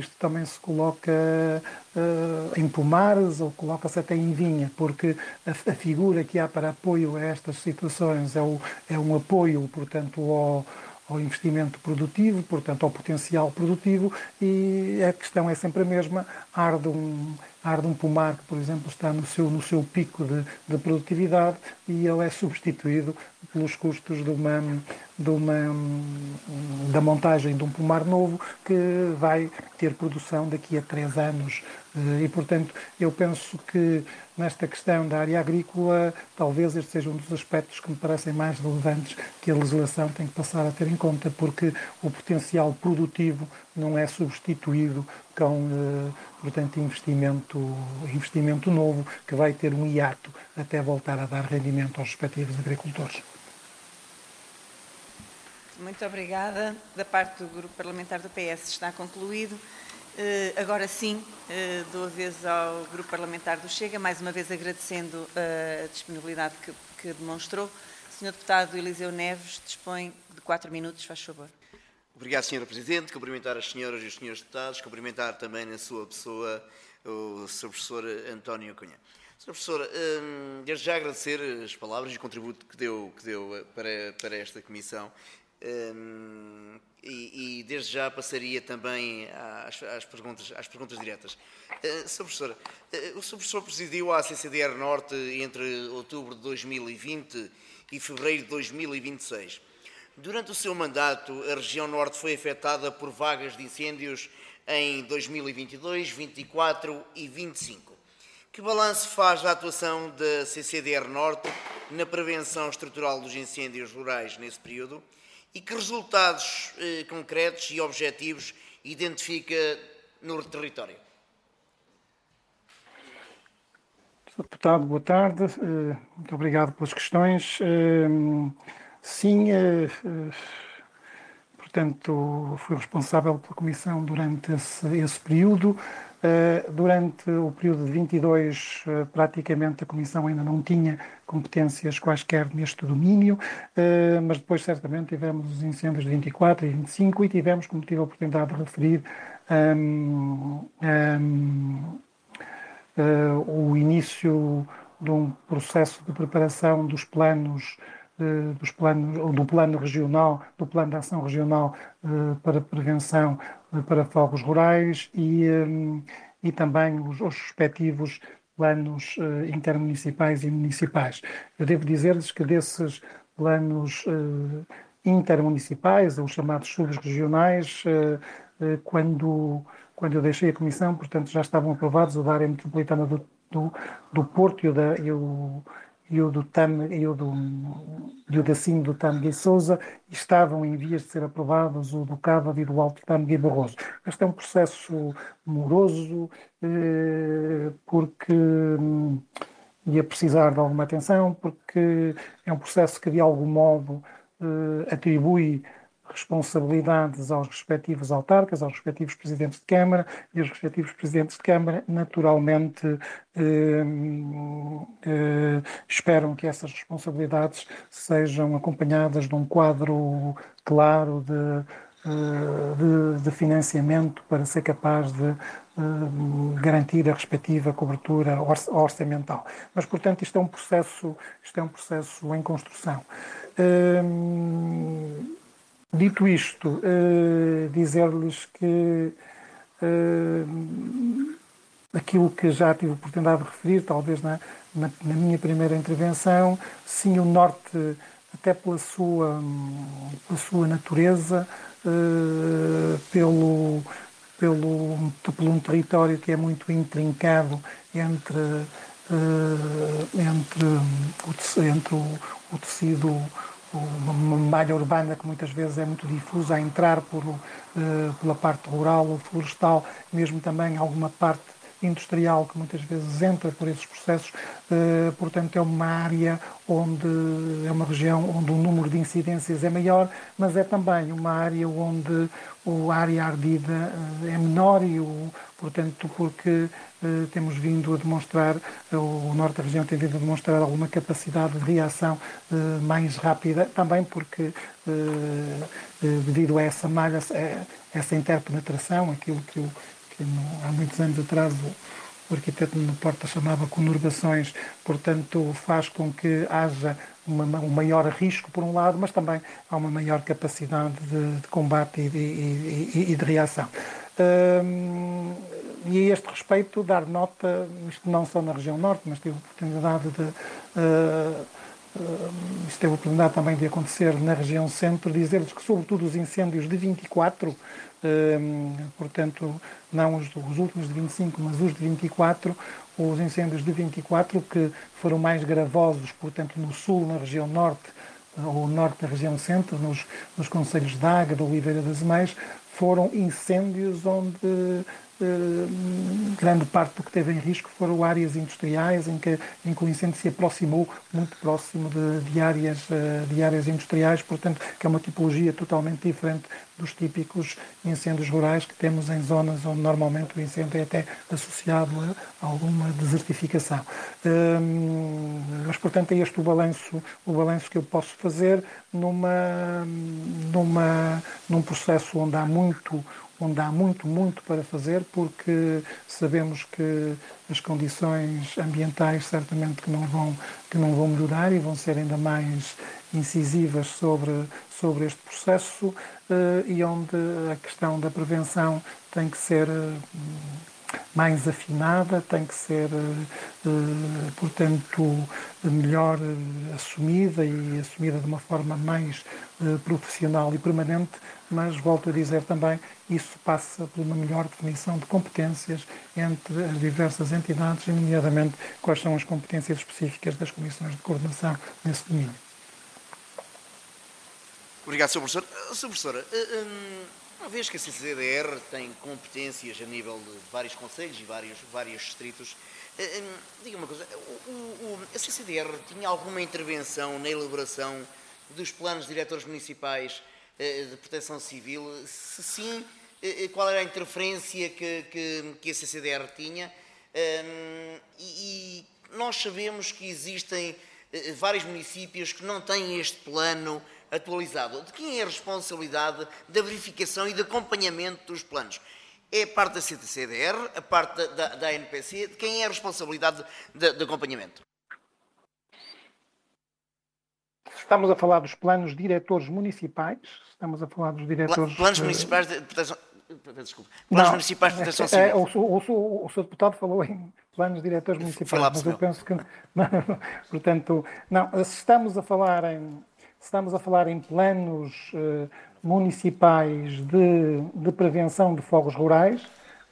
em pomares ou coloca-se até em vinha, porque a figura que há para apoio a estas situações é um apoio, portanto, ao investimento produtivo, portanto, ao potencial produtivo, e a questão é sempre a mesma. Arde um pomar que, por exemplo, está no seu pico de produtividade e ele é substituído pelos custos da montagem de um pomar novo que vai ter produção daqui a 3 anos. E, portanto, eu penso que nesta questão da área agrícola, talvez este seja um dos aspectos que me parecem mais relevantes que a legislação tem que passar a ter em conta, porque o potencial produtivo não é substituído com, portanto, investimento novo que vai ter um hiato até voltar a dar rendimento aos respectivos agricultores. Muito obrigada. Da parte do Grupo Parlamentar do PS está concluído. Agora sim, dou a vez ao Grupo Parlamentar do Chega, mais uma vez agradecendo a disponibilidade que demonstrou. Sr. Deputado Eliseu Neves dispõe de 4 minutos, faz favor. Obrigado, Sra. Presidente. Cumprimentar as senhoras e os senhores deputados, cumprimentar também na sua pessoa o Sr. Professor António Cunha. Sr. Professor, desde já agradecer as palavras e o contributo que deu para esta comissão. E desde já passaria também às perguntas diretas. Sr. Professor, o Sr. Professor presidiu a ACCDR Norte entre outubro de 2020 e fevereiro de 2026. Durante o seu mandato, a região Norte foi afetada por vagas de incêndios em 2022, 2024 e 2025. Que balanço faz da atuação da CCDR Norte na prevenção estrutural dos incêndios rurais nesse período? E que resultados concretos e objetivos identifica no território? Sr. Deputado, boa tarde. Muito obrigado pelas questões. Sim, portanto, fui responsável pela Comissão durante esse período. Durante o período de 22, praticamente a Comissão ainda não tinha competências quaisquer neste domínio, mas depois certamente tivemos os incêndios de 24 e 25 e tivemos, como tive a oportunidade de referir, o início de um processo de preparação dos planos do plano regional, do plano de ação regional para prevenção para fogos rurais e também os respectivos planos intermunicipais e municipais. Eu devo dizer-lhes que desses planos intermunicipais, os chamados subregionais, quando eu deixei a Comissão, portanto, já estavam aprovados o da área metropolitana do Porto e o do TAM e o da CIM do Tâmega e Sousa, e estavam em vias de ser aprovados o do Cávado e do Alto Tâmega e Barroso. Este é um processo moroso, porque ia precisar de alguma atenção, porque é um processo que de algum modo atribui responsabilidades aos respectivos autarcas, aos respectivos presidentes de Câmara, e os respectivos presidentes de Câmara, naturalmente, esperam que essas responsabilidades sejam acompanhadas de um quadro claro de financiamento para ser capaz de garantir a respectiva cobertura orçamental. Mas, portanto, isto é um processo em construção. Dito isto, dizer-lhes que aquilo que já tive a oportunidade de referir, talvez na minha primeira intervenção, sim, o Norte, até pela sua natureza, pelo um território que é muito intrincado entre o uma malha urbana que muitas vezes é muito difusa a entrar pela parte rural ou florestal, mesmo também alguma parte industrial que muitas vezes entra por esses processos, portanto é uma área é uma região onde o número de incidências é maior, mas é também uma área onde a área ardida é menor portanto, porque temos vindo a demonstrar, o norte da região tem vindo a demonstrar alguma capacidade de reação mais rápida, também porque devido a essa malha, essa interpenetração, aquilo que há muitos anos atrás o arquiteto no Porta chamava conurbações, portanto faz com que haja um maior risco por um lado, mas também há uma maior capacidade de combate e de reação. E a este respeito dar nota, isto não só na região norte, mas tive a oportunidade isto teve a oportunidade também de acontecer na região centro, dizer-lhes que sobretudo os incêndios de 24, portanto não os últimos de 25, mas os de 24, os incêndios de 24 que foram mais gravosos, portanto no sul, na região norte, ou norte da região centro, nos concelhos de Águeda, Oliveira das Meias, foram incêndios onde grande parte do que teve em risco foram áreas industriais em que o incêndio se aproximou muito próximo de áreas industriais, portanto, que é uma tipologia totalmente diferente dos típicos incêndios rurais que temos em zonas onde normalmente o incêndio é até associado a alguma desertificação. Mas, portanto, é este o balanço que eu posso fazer num processo onde há muito para fazer, porque sabemos que as condições ambientais certamente que não vão melhorar e vão ser ainda mais incisivas sobre este processo, e onde a questão da prevenção tem que ser mais afinada, tem que ser, portanto, melhor assumida e assumida de uma forma mais profissional e permanente, mas volto a dizer também, isso passa por uma melhor definição de competências entre as diversas entidades, e nomeadamente quais são as competências específicas das comissões de coordenação nesse domínio. Obrigado, Sr. Professor. Sr. Professora, uma vez que a CCDR tem competências a nível de vários concelhos e vários distritos, diga uma coisa, a CCDR tinha alguma intervenção na elaboração dos planos diretores municipais de proteção civil? Se sim, qual era a interferência que a CCDR tinha? E nós sabemos que existem vários municípios que não têm este plano atualizado. De quem é a responsabilidade da verificação e de acompanhamento dos planos? É a parte da CCDR, a parte da ANPC? De quem é a responsabilidade de acompanhamento? Estamos a falar dos planos diretores municipais? Estamos a falar dos diretores... Planos municipais de proteção... Desculpe. Planos municipais de proteção civil. O Sr. Deputado falou em planos diretores municipais, mas eu penso que... Portanto, não, se estamos a falar em planos municipais de prevenção de fogos rurais,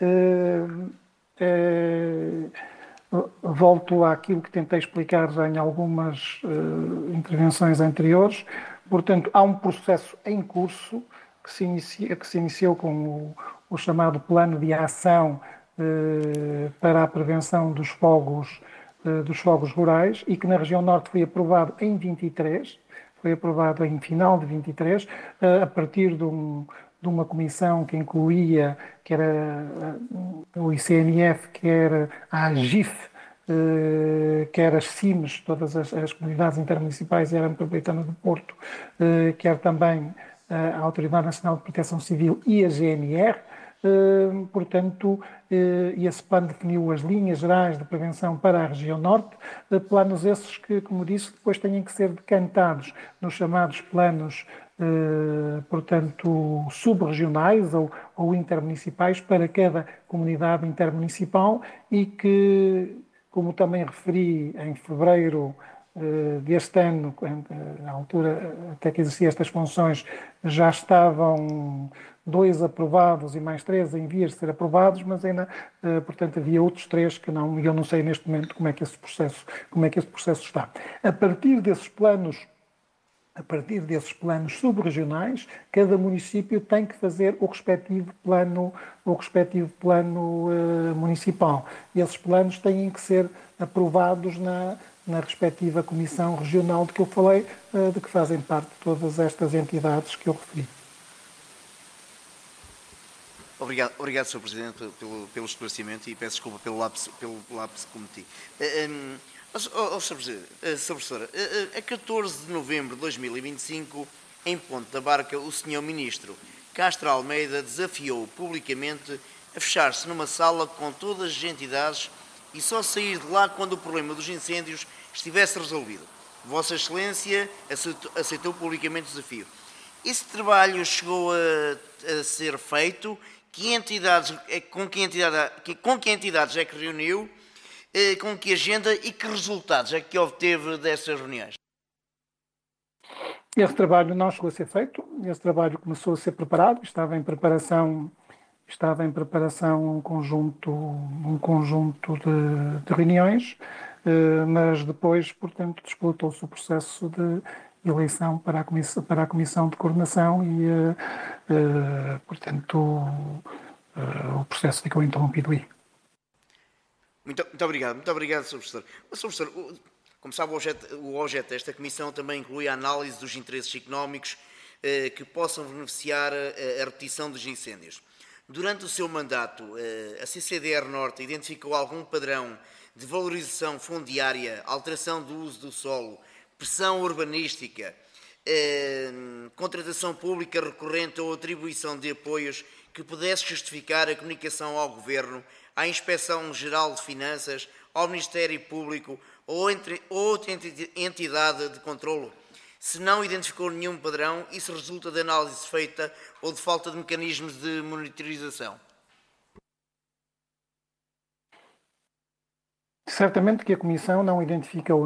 volto àquilo que tentei explicar já em algumas intervenções anteriores. Portanto, há um processo em curso que se iniciou com o chamado Plano de Ação para a Prevenção dos Fogos Rurais, e que na região norte foi aprovado em 23, foi aprovado em final de 23, a partir de uma comissão que incluía, que era o ICNF, que era a AGIF, quer as CIMES, todas as comunidades intermunicipais e a área metropolitana do Porto, quer também a Autoridade Nacional de Proteção Civil e a GNR. Portanto, esse plano definiu as linhas gerais de prevenção para a região norte, planos esses que, como disse, depois têm que ser decantados nos chamados planos, portanto, subregionais ou intermunicipais para cada comunidade intermunicipal, e que, como também referi em fevereiro deste ano, na altura até que existiam estas funções, já estavam 2 aprovados e mais 3 em vias de ser aprovados, mas ainda, portanto, havia outros 3 que não, e eu não sei neste momento como é que esse processo está. A partir desses planos a partir desses planos subregionais, cada município tem que fazer o respectivo plano municipal. E esses planos têm que ser aprovados na respectiva Comissão Regional de que eu falei, de que fazem parte todas estas entidades que eu referi. Obrigado, Sr. Presidente, pelo esclarecimento e peço desculpa pelo lapso que cometi. Sr. Professora, a 14 de novembro de 2025, em Ponte da Barca, o Sr. Ministro Castro Almeida desafiou publicamente a fechar-se numa sala com todas as entidades e só sair de lá quando o problema dos incêndios estivesse resolvido. Vossa Excelência aceitou publicamente o desafio. Esse trabalho chegou a ser feito? Com que entidades é que reuniu? Com que agenda e que resultados é que obteve dessas reuniões? Esse trabalho não chegou a ser feito, esse trabalho começou a ser preparado, estava em preparação um conjunto de reuniões, mas depois, portanto, disputou-se o processo de eleição para a Comissão de Coordenação e, portanto, o processo ficou interrompido aí. Muito obrigado, Sr. Professor. Sr. Professor, como sabe, o objeto desta Comissão também inclui a análise dos interesses económicos que possam beneficiar a repetição dos incêndios. Durante o seu mandato, a CCDR Norte identificou algum padrão de valorização fundiária, alteração do uso do solo, pressão urbanística, contratação pública recorrente ou atribuição de apoios que pudesse justificar a comunicação ao Governo, à Inspeção-Geral de Finanças, ao Ministério Público ou outra entidade de controlo? Se não identificou nenhum padrão, isso resulta de análise feita ou de falta de mecanismos de monitorização? Certamente que a Comissão não identificou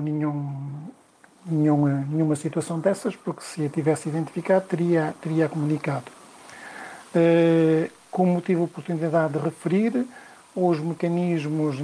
nenhuma situação dessas, porque se a tivesse identificado, teria comunicado. Como tive a oportunidade de referir, os mecanismos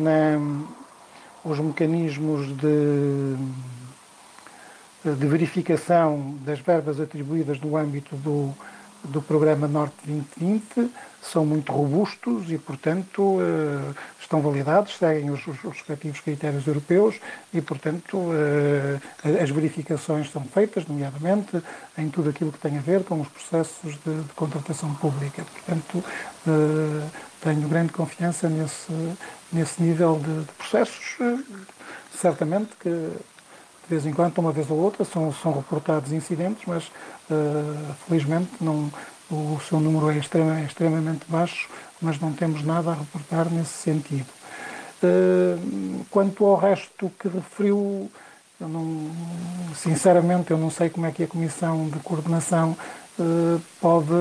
de verificação das verbas atribuídas no âmbito do Programa Norte 2020 são muito robustos e, portanto, estão validados, seguem os respectivos critérios europeus e, portanto, as verificações são feitas, nomeadamente, em tudo aquilo que tem a ver com os processos de contratação pública. Portanto, tenho grande confiança nesse nível de processos. Certamente que, de vez em quando, uma vez ou outra, são reportados incidentes, mas, felizmente, o seu número é extremamente baixo, mas não temos nada a reportar nesse sentido. Quanto ao resto que referiu, sinceramente, eu não sei como é que a Comissão de Coordenação pode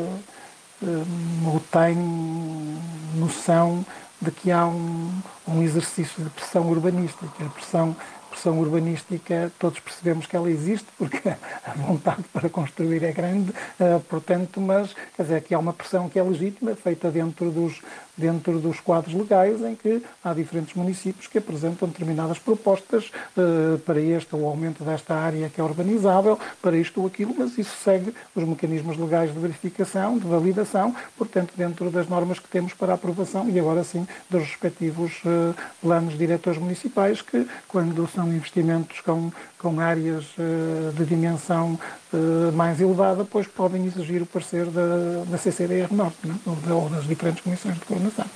ou tem noção de que há um exercício de pressão urbanística. A pressão urbanística, todos percebemos que ela existe, porque a vontade para construir é grande, portanto, mas, quer dizer, aqui há uma pressão que é legítima, feita dentro dos quadros legais, em que há diferentes municípios que apresentam determinadas propostas para este ou aumento desta área que é urbanizável, para isto ou aquilo, mas isso segue os mecanismos legais de verificação, de validação, portanto, dentro das normas que temos para aprovação e agora sim dos respectivos planos diretores municipais, que quando são investimentos com áreas de dimensão mais elevada, pois podem exigir o parecer da CCDR Norte, né? ou das diferentes comissões de coordenação.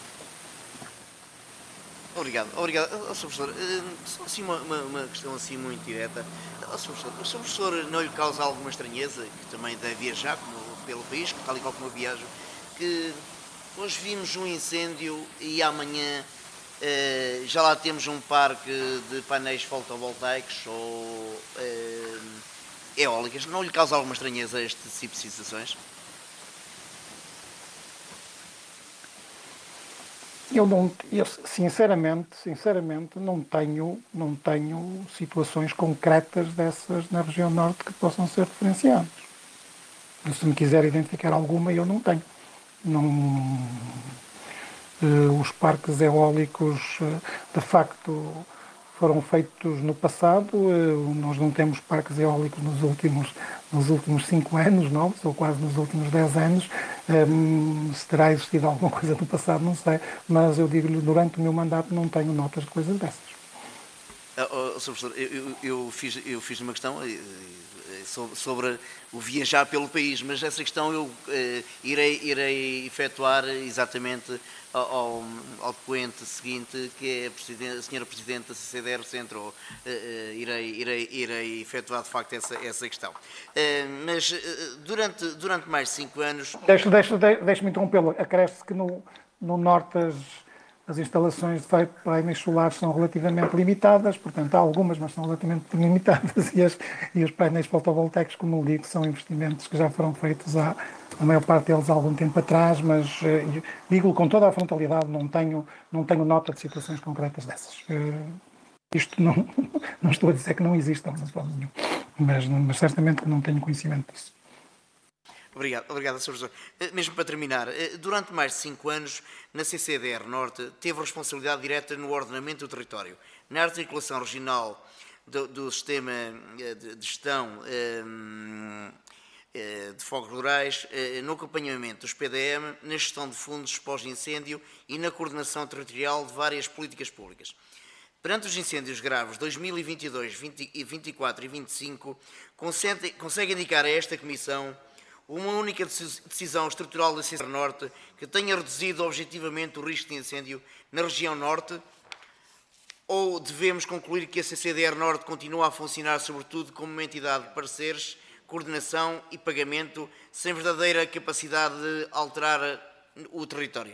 Obrigado. Sr. Professor, só assim uma questão assim muito direta. O Sr. Professor não lhe causa alguma estranheza, que também deve viajar pelo país, tal e qual como eu viajo, que hoje vimos um incêndio e amanhã já lá temos um parque de painéis fotovoltaicos ou eólicas? Não lhe causa alguma estranheza este tipo de situações? Eu sinceramente não tenho situações concretas dessas na região norte que possam ser referenciadas. Se me quiser identificar alguma, eu não tenho. Os parques eólicos, de facto, foram feitos no passado. Nós não temos parques eólicos nos últimos 5 anos, novos, ou quase nos últimos 10 anos. Se terá existido alguma coisa no passado, não sei, mas eu digo-lhe, durante o meu mandato não tenho notas de coisas dessas. Sr. Professor, eu fiz uma questão sobre o viajar pelo país, mas essa questão eu irei efetuar exatamente ao depoente seguinte, que é a senhora Presidente da CCDR Centro. Irei efetuar de facto essa questão. Mas durante mais de 5 anos... Deixe-me interrompê-lo. Acresce que no norte as instalações de painéis solares são relativamente limitadas, portanto há algumas, mas são relativamente limitadas, e os painéis fotovoltaicos, como lhe digo, são investimentos que já foram feitos a maior parte deles há algum tempo atrás, mas digo-lhe com toda a frontalidade, não tenho nota de situações concretas dessas. Isto não estou a dizer que não existam, mas certamente que não tenho conhecimento disso. Obrigado, Sr. Professor. Mesmo para terminar, durante mais de 5 anos, na CCDR Norte, teve responsabilidade direta no ordenamento do território, na articulação regional do sistema de gestão de fogos rurais, no acompanhamento dos PDM, na gestão de fundos pós-incêndio e na coordenação territorial de várias políticas públicas. Perante os incêndios graves 2022, 2024 e 2025, consegue indicar a esta Comissão uma única decisão estrutural da CCDR Norte que tenha reduzido objetivamente o risco de incêndio na região Norte? Ou devemos concluir que a CCDR Norte continua a funcionar sobretudo como uma entidade de pareceres, coordenação e pagamento, sem verdadeira capacidade de alterar o território?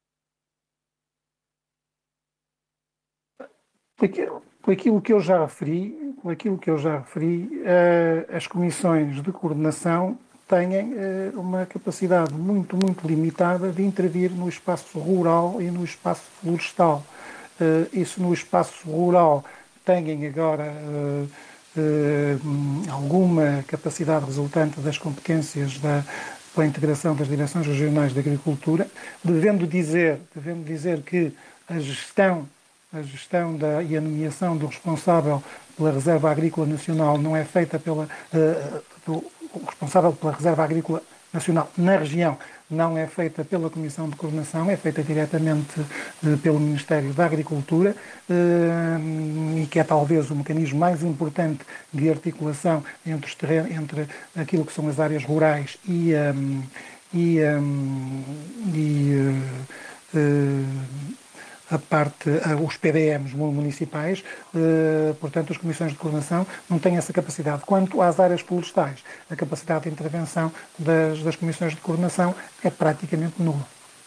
Por aquilo que eu já referi, as comissões de coordenação têm uma capacidade muito limitada de intervir no espaço rural e no espaço florestal. Isso no espaço rural têm agora alguma capacidade resultante das competências pela integração das direções regionais de agricultura, devendo dizer que a gestão e a nomeação do responsável pela Reserva Agrícola Nacional não é feita o responsável pela Reserva Agrícola Nacional na região não é feita pela Comissão de Coordenação, é feita diretamente pelo Ministério da Agricultura, e que é talvez o mecanismo mais importante de articulação entre aquilo que são as áreas rurais e os PDMs municipais. Portanto, as comissões de coordenação não têm essa capacidade. Quanto às áreas florestais, a capacidade de intervenção das comissões de coordenação é praticamente nula.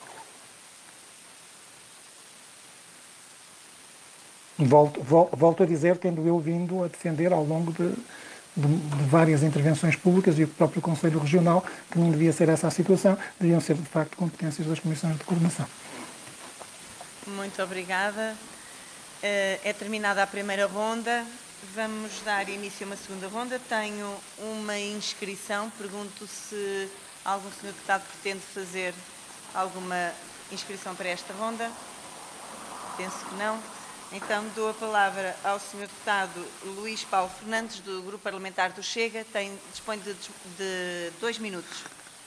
Volto a dizer, tendo eu vindo a defender ao longo de várias intervenções públicas e o próprio Conselho Regional, que não devia ser essa a situação, deviam ser, de facto, competências das comissões de coordenação. Muito obrigada. É terminada a primeira ronda. Vamos dar início a uma segunda ronda. Tenho uma inscrição. Pergunto se algum senhor deputado pretende fazer alguma inscrição para esta ronda. Penso que não. Então dou a palavra ao senhor deputado Luís Paulo Fernandes, do Grupo Parlamentar do Chega. Dispõe de 2 minutos.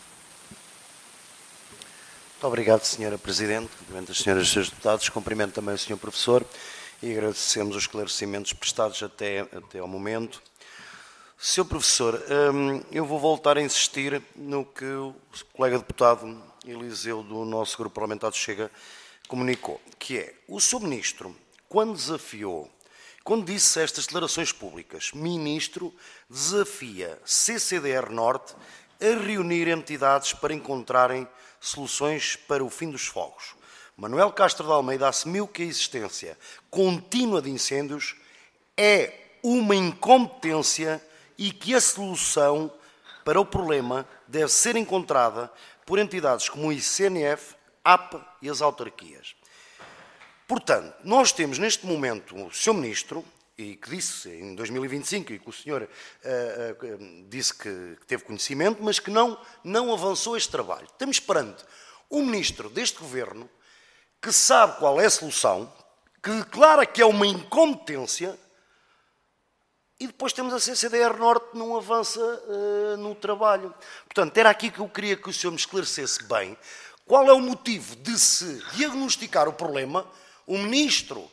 Muito obrigado, Sra. Presidente. Cumprimento as senhoras e os senhores deputados. Cumprimento também o Sr. Professor e agradecemos os esclarecimentos prestados até ao momento. Sr. Professor, eu vou voltar a insistir no que o colega deputado Eliseu, do nosso Grupo Parlamentar do Chega, comunicou, que é o Sr. Ministro, quando disse estas declarações públicas, Ministro desafia CCDR Norte a reunir entidades para encontrarem soluções para o fim dos fogos. Manuel Castro de Almeida assumiu que a existência contínua de incêndios é uma incompetência e que a solução para o problema deve ser encontrada por entidades como o ICNF, APA e as autarquias. Portanto, nós temos neste momento o Sr. Ministro, e que disse em 2025, e que o senhor disse que teve conhecimento, mas que não avançou este trabalho. Estamos perante um ministro deste governo que sabe qual é a solução, que declara que é uma incompetência, e depois temos a CCDR Norte que não avança no trabalho. Portanto, era aqui que eu queria que o senhor me esclarecesse bem qual é o motivo de se diagnosticar o problema, o Ministro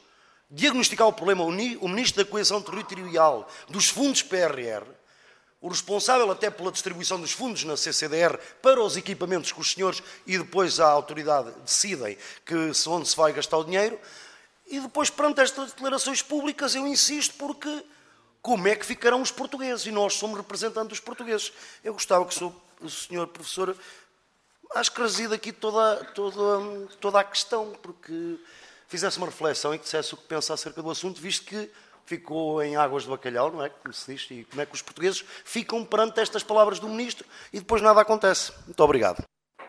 da Coesão Territorial dos fundos PRR, o responsável até pela distribuição dos fundos na CCDR para os equipamentos que os senhores e depois a autoridade decidem onde se vai gastar o dinheiro, e depois perante estas declarações públicas eu insisto porque como é que ficarão os portugueses? E nós somos representantes dos portugueses. Eu gostava que o senhor professor esclarecesse aqui toda a questão, porque fizesse uma reflexão e que dissesse o que pensa acerca do assunto, visto que ficou em águas de bacalhau, não é? Como se diz, e como é que os portugueses ficam perante estas palavras do Ministro e depois nada acontece. Muito obrigado.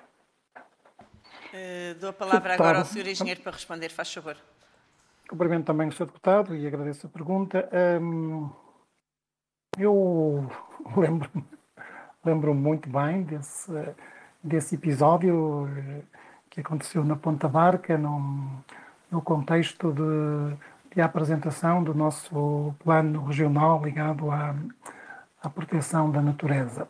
Dou a palavra agora ao Sr. Engenheiro para responder, faz favor. Cumprimento também o Sr. Deputado e agradeço a pergunta. Eu lembro-me muito bem desse episódio que aconteceu na Ponta Barca, no contexto de apresentação do nosso plano regional ligado à proteção da natureza.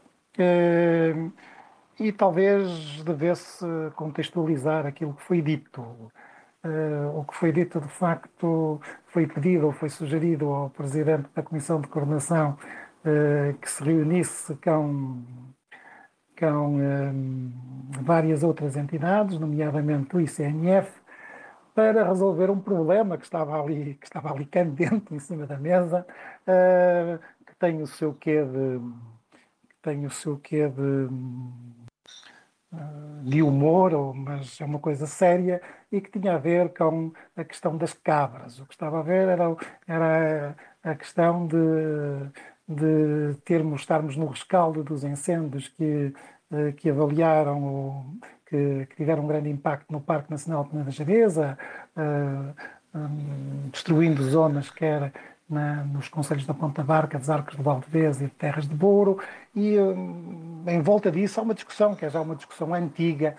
E talvez devesse contextualizar aquilo que foi dito. O que foi dito, de facto, foi pedido ou foi sugerido ao Presidente da Comissão de Coordenação que se reunisse com várias outras entidades, nomeadamente o ICNF, para resolver um problema que estava ali candente em cima da mesa, que tem o seu quê de humor, mas é uma coisa séria e que tinha a ver com a questão das cabras. O que estava a ver era a questão de estarmos no rescaldo dos incêndios que avaliaram que tiveram um grande impacto no Parque Nacional de Peneda Geresa, destruindo zonas que era nos concelhos da Ponta Barca, dos Arcos de Valdevez e de Terras de Douro, e em volta disso há uma discussão, que é já uma discussão antiga,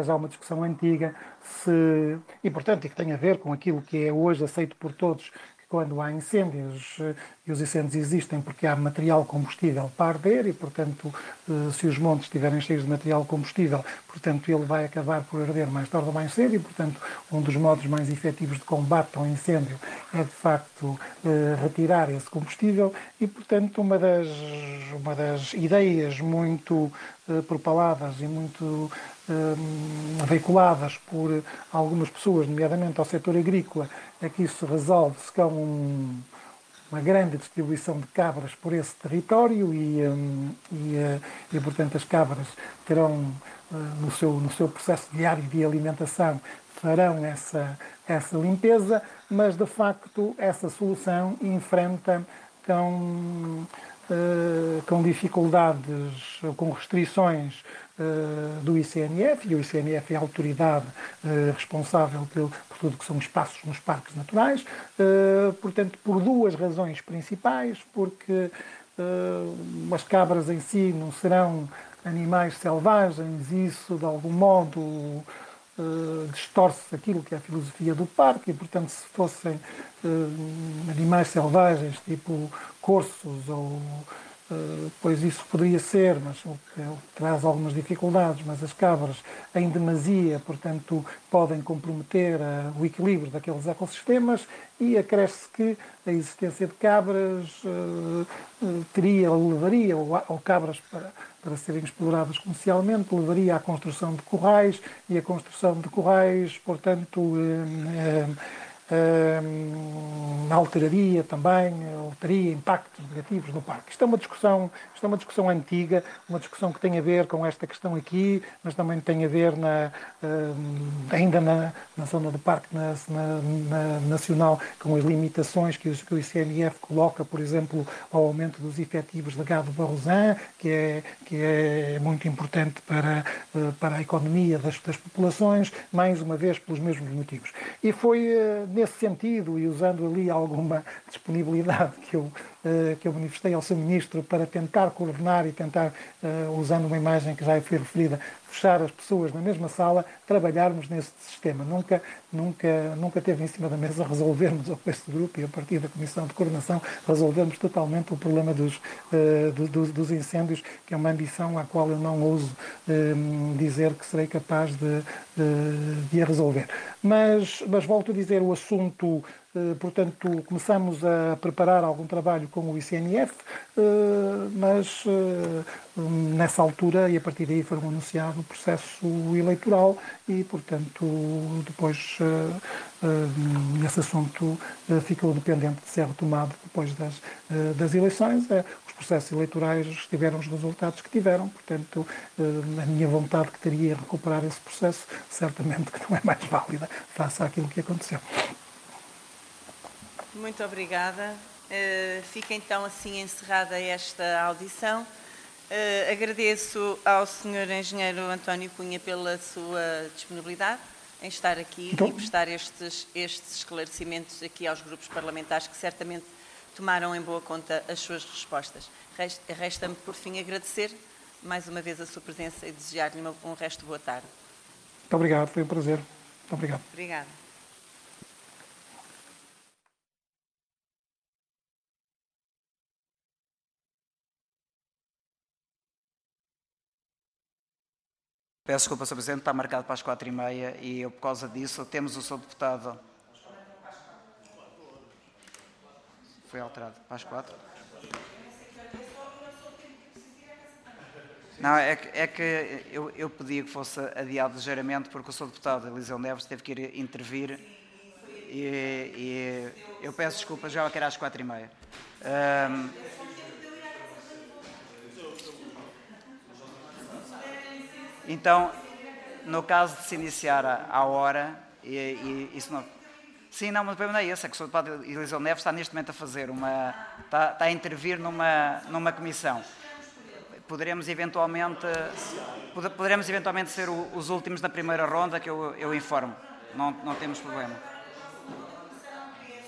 e portanto, e que tem a ver com aquilo que é hoje aceito por todos, que quando há incêndios, e os incêndios existem porque há material combustível para arder, e portanto, se os montes estiverem cheios de material combustível, portanto, ele vai acabar por arder mais tarde ou mais cedo, e portanto, um dos modos mais efetivos de combate ao incêndio é de facto retirar esse combustível, e portanto, uma das ideias muito propaladas e muito veiculadas por algumas pessoas, nomeadamente ao setor agrícola, é que isso resolve-se com uma grande distribuição de cabras por esse território e portanto, as cabras terão, no seu processo diário de alimentação, farão essa limpeza, mas, de facto, essa solução enfrenta com dificuldades, com restrições do ICNF, e o ICNF é a autoridade responsável por tudo que são espaços nos parques naturais, portanto, por duas razões principais, porque as cabras em si não serão animais selvagens, e isso, de algum modo, distorce aquilo que é a filosofia do parque, e, portanto, se fossem animais selvagens, tipo corços pois isso poderia ser, mas o que traz algumas dificuldades, mas as cabras em demasia, portanto, podem comprometer o equilíbrio daqueles ecossistemas, e acresce que a existência de cabras levaria, ou cabras para serem exploradas comercialmente, levaria à construção de currais, e a construção de currais, portanto, alteraria também, ou teria impactos negativos no parque. Isto é uma discussão antiga, uma discussão que tem a ver com esta questão aqui, mas também tem a ver ainda na zona do Parque Nacional, com as limitações que o ICNF coloca, por exemplo, ao aumento dos efetivos de gado barrosã, que é muito importante para a economia das populações, mais uma vez pelos mesmos motivos. E foi nesse sentido, e usando ali alguma disponibilidade que eu que eu manifestei ao Sr. Ministro para tentar coordenar e tentar, usando uma imagem que já foi referida, fechar as pessoas na mesma sala, trabalharmos nesse sistema. Nunca teve em cima da mesa resolvermos, ou com este grupo e a partir da Comissão de Coordenação, resolvermos totalmente o problema dos incêndios, que é uma ambição à qual eu não ouso dizer que serei capaz de a resolver. Mas volto a dizer, o assunto, portanto, começamos a preparar algum trabalho com o ICNF, mas nessa altura e a partir daí foi anunciado o processo eleitoral e, portanto, depois esse assunto ficou dependente de ser retomado depois das eleições. Os processos eleitorais tiveram os resultados que tiveram, portanto, a minha vontade que teria de recuperar esse processo, certamente que não é mais válida face àquilo que aconteceu. Muito obrigada. Fica então assim encerrada esta audição. Agradeço ao Sr. Engenheiro António Cunha pela sua disponibilidade em estar aqui e prestar estes esclarecimentos aqui aos grupos parlamentares que certamente tomaram em boa conta as suas respostas. Resta-me, por fim, agradecer mais uma vez a sua presença e desejar-lhe um resto de boa tarde. Muito obrigado, foi um prazer. Muito obrigado. Obrigada. Peço desculpa, Sr. Presidente, está marcado para as 4h30 e eu, por causa disso, temos o Sr. Deputado... Foi alterado para as 4? Não, é que eu pedi que fosse adiado ligeiramente porque o Sr. Deputado Eliseu Neves teve que ir intervir e eu peço desculpa, já que era às 4h30. Então, no caso de se iniciar à hora, isso não... Sim, não, mas o problema não é esse, é que o Sr. Deputado Eliseu Neves está neste momento a fazer está a intervir numa comissão. Poderemos eventualmente ser os últimos na primeira ronda, que eu informo. Não temos problema.